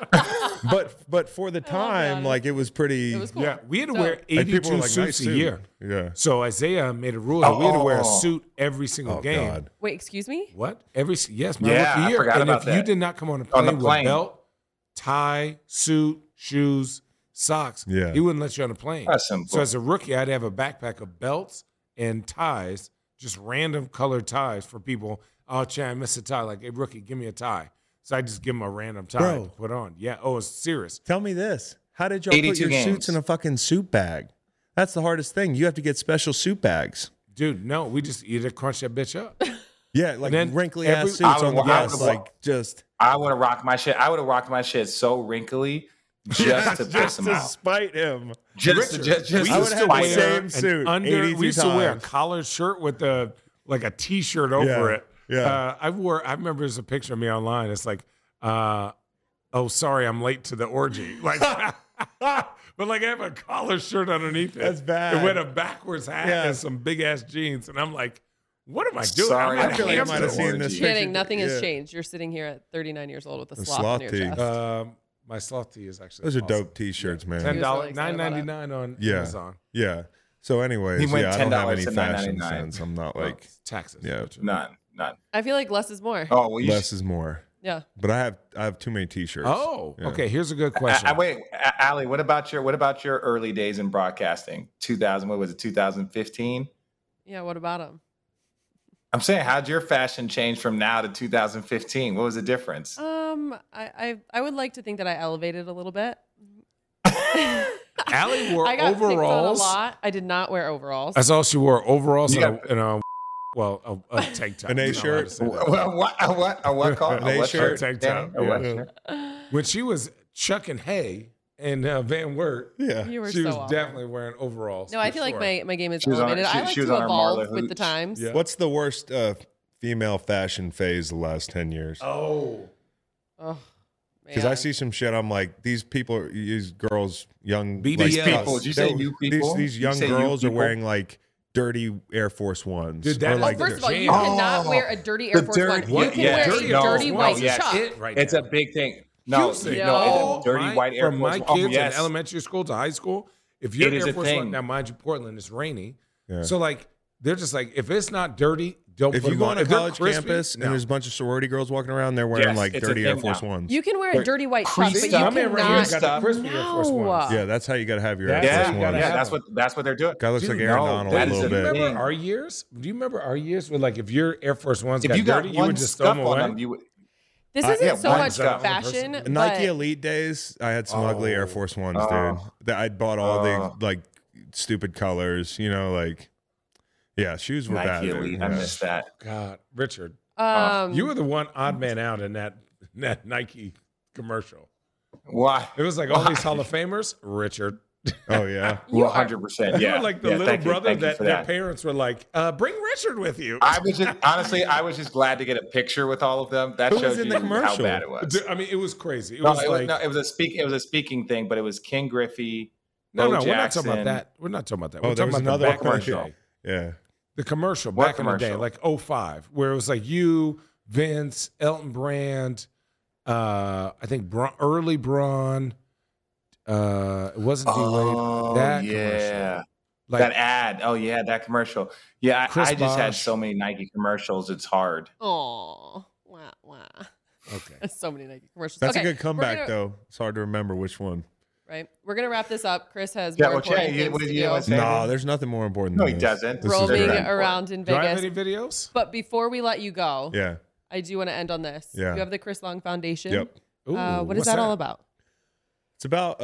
But for the time, it was pretty. It was cool. Yeah, we had to wear 82 like, suits nice a suit. year. Yeah. So Isaiah made a rule that we had to wear a suit every single game. God. Wait, excuse me? What? My rookie year. I forgot and about if that. you did not come on a plane with belt, tie, suit, shoes, socks, he wouldn't let you on the plane. That's simple. So as a rookie, I'd have a backpack of belts and ties, just random colored ties for people. Oh, Chad, I missed a tie. Like, hey, rookie, give me a tie. So I just give him a random tie to put on. Yeah. Oh, it's serious. Tell me this. How did y'all put your suits in a fucking suit bag? That's the hardest thing. You have to get special suit bags. Dude, no, we just either crunch that bitch up. Yeah, like wrinkly ass suits on the desk. I would have rocked my shit. I would have rocked my shit so wrinkly just to piss him out. Spite him. Just I would have the same suit. We used to wear a collared shirt with a t-shirt over it. Yeah. I remember there's a picture of me online. It's like, oh, sorry, I'm late to the orgy. Like, but I have a collared shirt underneath it. That's bad. And with a backwards hat and some big ass jeans. And I'm like, what am I doing? Sorry, I feel like I might have seen this picture. Kidding. Nothing has changed. You're sitting here at 39 years old with a sloth on your tee. chest. My sloth tee is actually Those are awesome. dope T-shirts, man. $10, $9.99 on Amazon. Yeah. So anyways, He went I don't have any $10 to fashion $9.99. sense. I'm not like taxes. Yeah. None. I feel like less is more. Oh, well, less is more. Yeah. But I have too many T-shirts. Oh, Yeah. okay. Here's a good question. Wait, Ali, what about your early days in broadcasting? 2015? Yeah. What about them? I'm saying, how'd your fashion change from now to 2015? What was the difference? I would like to think that I elevated a little bit. Allie wore I got picked on overalls. a lot. I did not wear overalls. That's all she wore. Overalls You and a tank top. An A You know how to shirt? say that. What called? An A shirt. Tank top. A what Yeah. shirt? When she was chucking hay in Van Wert, Yeah. You were she so was awful. definitely wearing overalls. No, I for feel like sure. my game is She was on- elevated. she- I like she was to on her evolve Marla with the Hooch. times. Yeah. What's the worst female fashion phase the last 10 years? Oh. Oh, Because man. I see some shit. I'm like, these girls, young BBLs. People. Did you say you people? These You young say you girls are people? wearing like dirty Air Force Ones. Dude, that- Or, like, First of all, you jam. cannot wear a dirty Air the Force dirty- One. You what? can Yeah, wear dirty a Air dirty Force white Ones. yeah. chuck. It right It's now. a big thing. No, Houston. it's a dirty white Air From Force. my Oh, kids yes. in elementary school to high school, if you're It is Air a Force thing. One, now mind you, Portland is rainy. Yeah. So they're just like, if it's not dirty, don't If put you them go on a If they're college crispy, campus no. and there's a bunch of sorority girls walking around, they're wearing Yes, like it's a dirty Air thing Force now. Ones. You can wear a dirty white chuck, but you Creased up. I'm in right here, cannot. got the crispy Air Force Ones. Yeah, that's how you got to have your Air That's Force how you Ones. gotta have That's what they're doing. Guy looks Dude, like Aaron no, Donald that a is little a Do you bit. thing. remember our years? Do you remember our years with if your Air Force Ones If got you got dirty, you one would just throw scuff them on away? them, you would. This isn't yeah, so one much stuff. fashion. Nike but Elite days, I had some ugly Air Force Ones, dude. That I'd bought all the like stupid colors, Yeah, shoes were bad. Nike dude. Elite. Yeah. I missed that. God, Richard, um, you were the one odd man out in that Nike commercial. Why? It was like all these Hall of Famers, Richard. Oh yeah. You are- 100%. You Yeah. were like the Yeah, little thank you, brother thank you that for their parents were like, bring Richard with you. I was just honestly, I was just glad to get a picture with all of them. That Who was shows in you the how commercial? bad it was. Dude, I mean, it was crazy. It No, was like, it was a speaking thing, but it was King Griffey. no, Bo we're not Jackson. talking about that. We're not talking about that. Oh, We're there talking was about the another back in the commercial. day. Yeah. The commercial What back in the day, commercial? like 05, where it was like you, Vince, Elton Brand, I think early Braun. It wasn't D-Wade. Oh, That yeah. commercial. Like, That ad. Oh, yeah, that commercial. Yeah, Chris I just had Bosh. so many Nike commercials. It's hard. Aw, wah, wah. okay. So many Nike commercials. That's Okay, a good comeback, we're gonna- though. It's hard to remember which one. Right. We're gonna wrap this up. Chris has Yeah, more well, important Chad, things what to did you do. want to say? No, there's nothing more important No, than he this. doesn't. This is Roaming great. around in Do I have Vegas. any videos? But before we let you go, Yeah. I do want to end on this. Yeah. You have the Chris Long Foundation. Yep. Ooh, What is what's that all about? It's about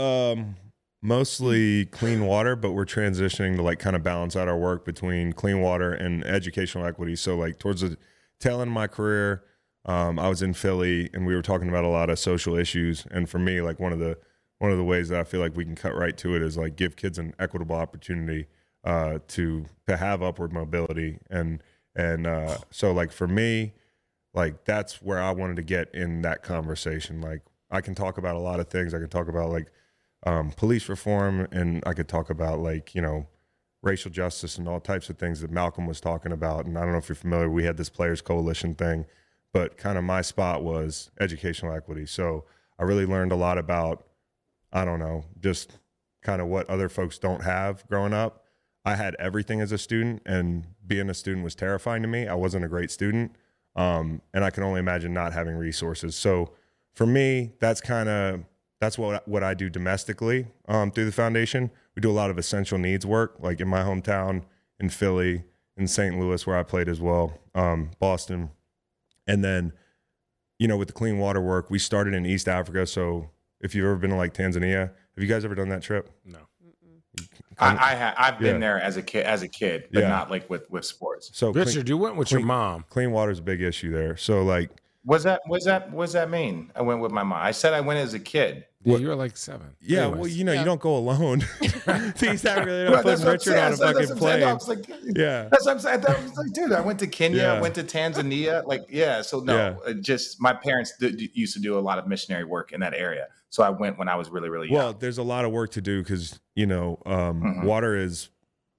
mostly clean water, but we're transitioning to like kind of balance out our work between clean water and educational equity. So like towards the tail end of my career, I was in Philly and we were talking about a lot of social issues. And for me, like one of the ways that I feel like we can cut right to it is like give kids an equitable opportunity to have upward mobility. And so like for me, like that's where I wanted to get in that conversation. Like I can talk about a lot of things. I can talk about like police reform, and I could talk about like, you know, racial justice and all types of things that Malcolm was talking about. And I don't know if you're familiar, we had this Players Coalition thing, but kind of my spot was educational equity. So I really learned a lot about, I don't know, just kind of what other folks don't have growing up. I had everything as a student, and being a student was terrifying to me. I wasn't a great student. And I can only imagine not having resources. So for me, that's what I do domestically through the foundation. We do a lot of essential needs work, like in my hometown, in Philly, in St. Louis, where I played as well, Boston. And then, you know, with the clean water work, we started in East Africa. So if you've ever been to like Tanzania, have you guys ever done that trip? No. I've been there as a kid, but not like with sports. So Richard, you went with your mom. Clean water is a big issue there. So like, what does that mean? I went with my mom. I said I went as a kid. Yeah, you were like 7. Yeah, anyways. Well, you know, you don't go alone to East Africa. They don't put Richard on a fucking plane. That's what I'm saying. I was like, dude, I went to Kenya, I went to Tanzania. Like, yeah. So no, just my parents used to do a lot of missionary work in that area. So I went when I was really, really young. Well, there's a lot of work to do because, you know, water is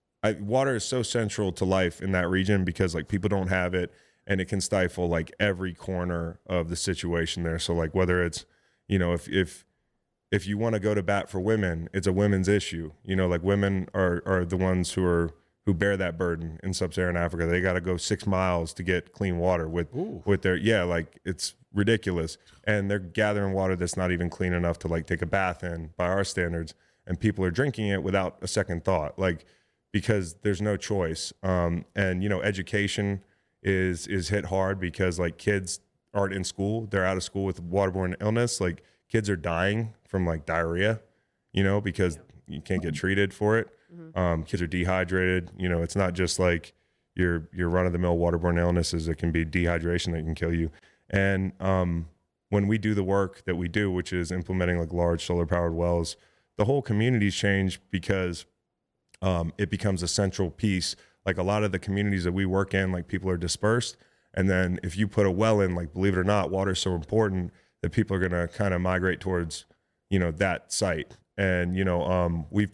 so central to life in that region because like people don't have it, and it can stifle like every corner of the situation there. So like whether it's, you know, if you want to go to bat for women, it's a women's issue. You know, like women are the ones who bear that burden in sub-Saharan Africa. They got to go 6 miles to get clean water with their, like it's ridiculous. And they're gathering water that's not even clean enough to like take a bath in by our standards. And people are drinking it without a second thought, like, because there's no choice. And, you know, education is hit hard because like kids aren't in school. They're out of school with waterborne illness. Like kids are dying from like diarrhea, you know, because you can't get treated for it. Kids are dehydrated. You know, it's not just like your run-of-the-mill waterborne illnesses. It can be dehydration that can kill you. And when we do the work that we do, which is implementing like large solar-powered wells, the whole community's changed because it becomes a central piece. Like a lot of the communities that we work in, like people are dispersed. And then if you put a well in, like, believe it or not, water is so important that people are going to kind of migrate towards, you know, that site. And, you know, we've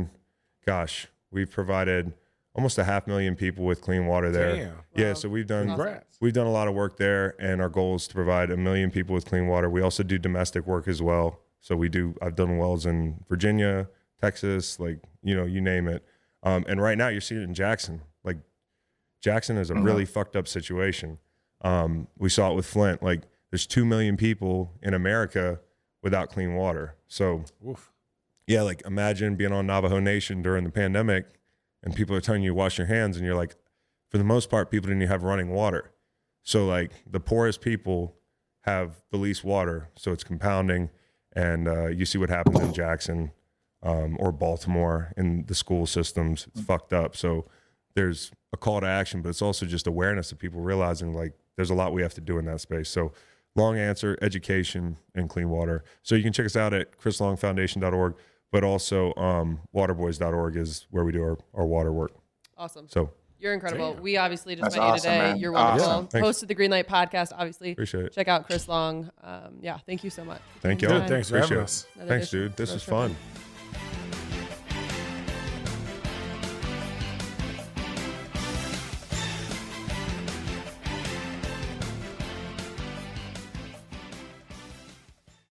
provided almost 500,000 people with clean water there. Damn. Yeah. Wow. So we've done a lot of work there, and our goal is to provide 1 million people with clean water. We also do domestic work as well. So I've done wells in Virginia, Texas, like, you know, you name it. And right now you're seeing it in Jackson. Like Jackson is a really fucked up situation. We saw it with Flint. Like there's 2 million people in America without clean water. So yeah, like imagine being on Navajo Nation during the pandemic and people are telling you to wash your hands, and you're like, for the most part, people didn't even have running water. So like the poorest people have the least water. So it's compounding. And you see what happens in Jackson or Baltimore in the school systems. It's fucked up. So there's a call to action, but it's also just awareness of people realizing like there's a lot we have to do in that space. So long answer, education and clean water. So you can check us out at chrislongfoundation.org, but also waterboys.org is where we do our water work. Awesome. So you're incredible. Damn. We obviously just met you today. Man. You're wonderful. Awesome. Hosted the Greenlight podcast, obviously. Appreciate it. Check out Chris Long. Thank you so much. Thank you. Thanks for having us. Thanks, dude. This is fun.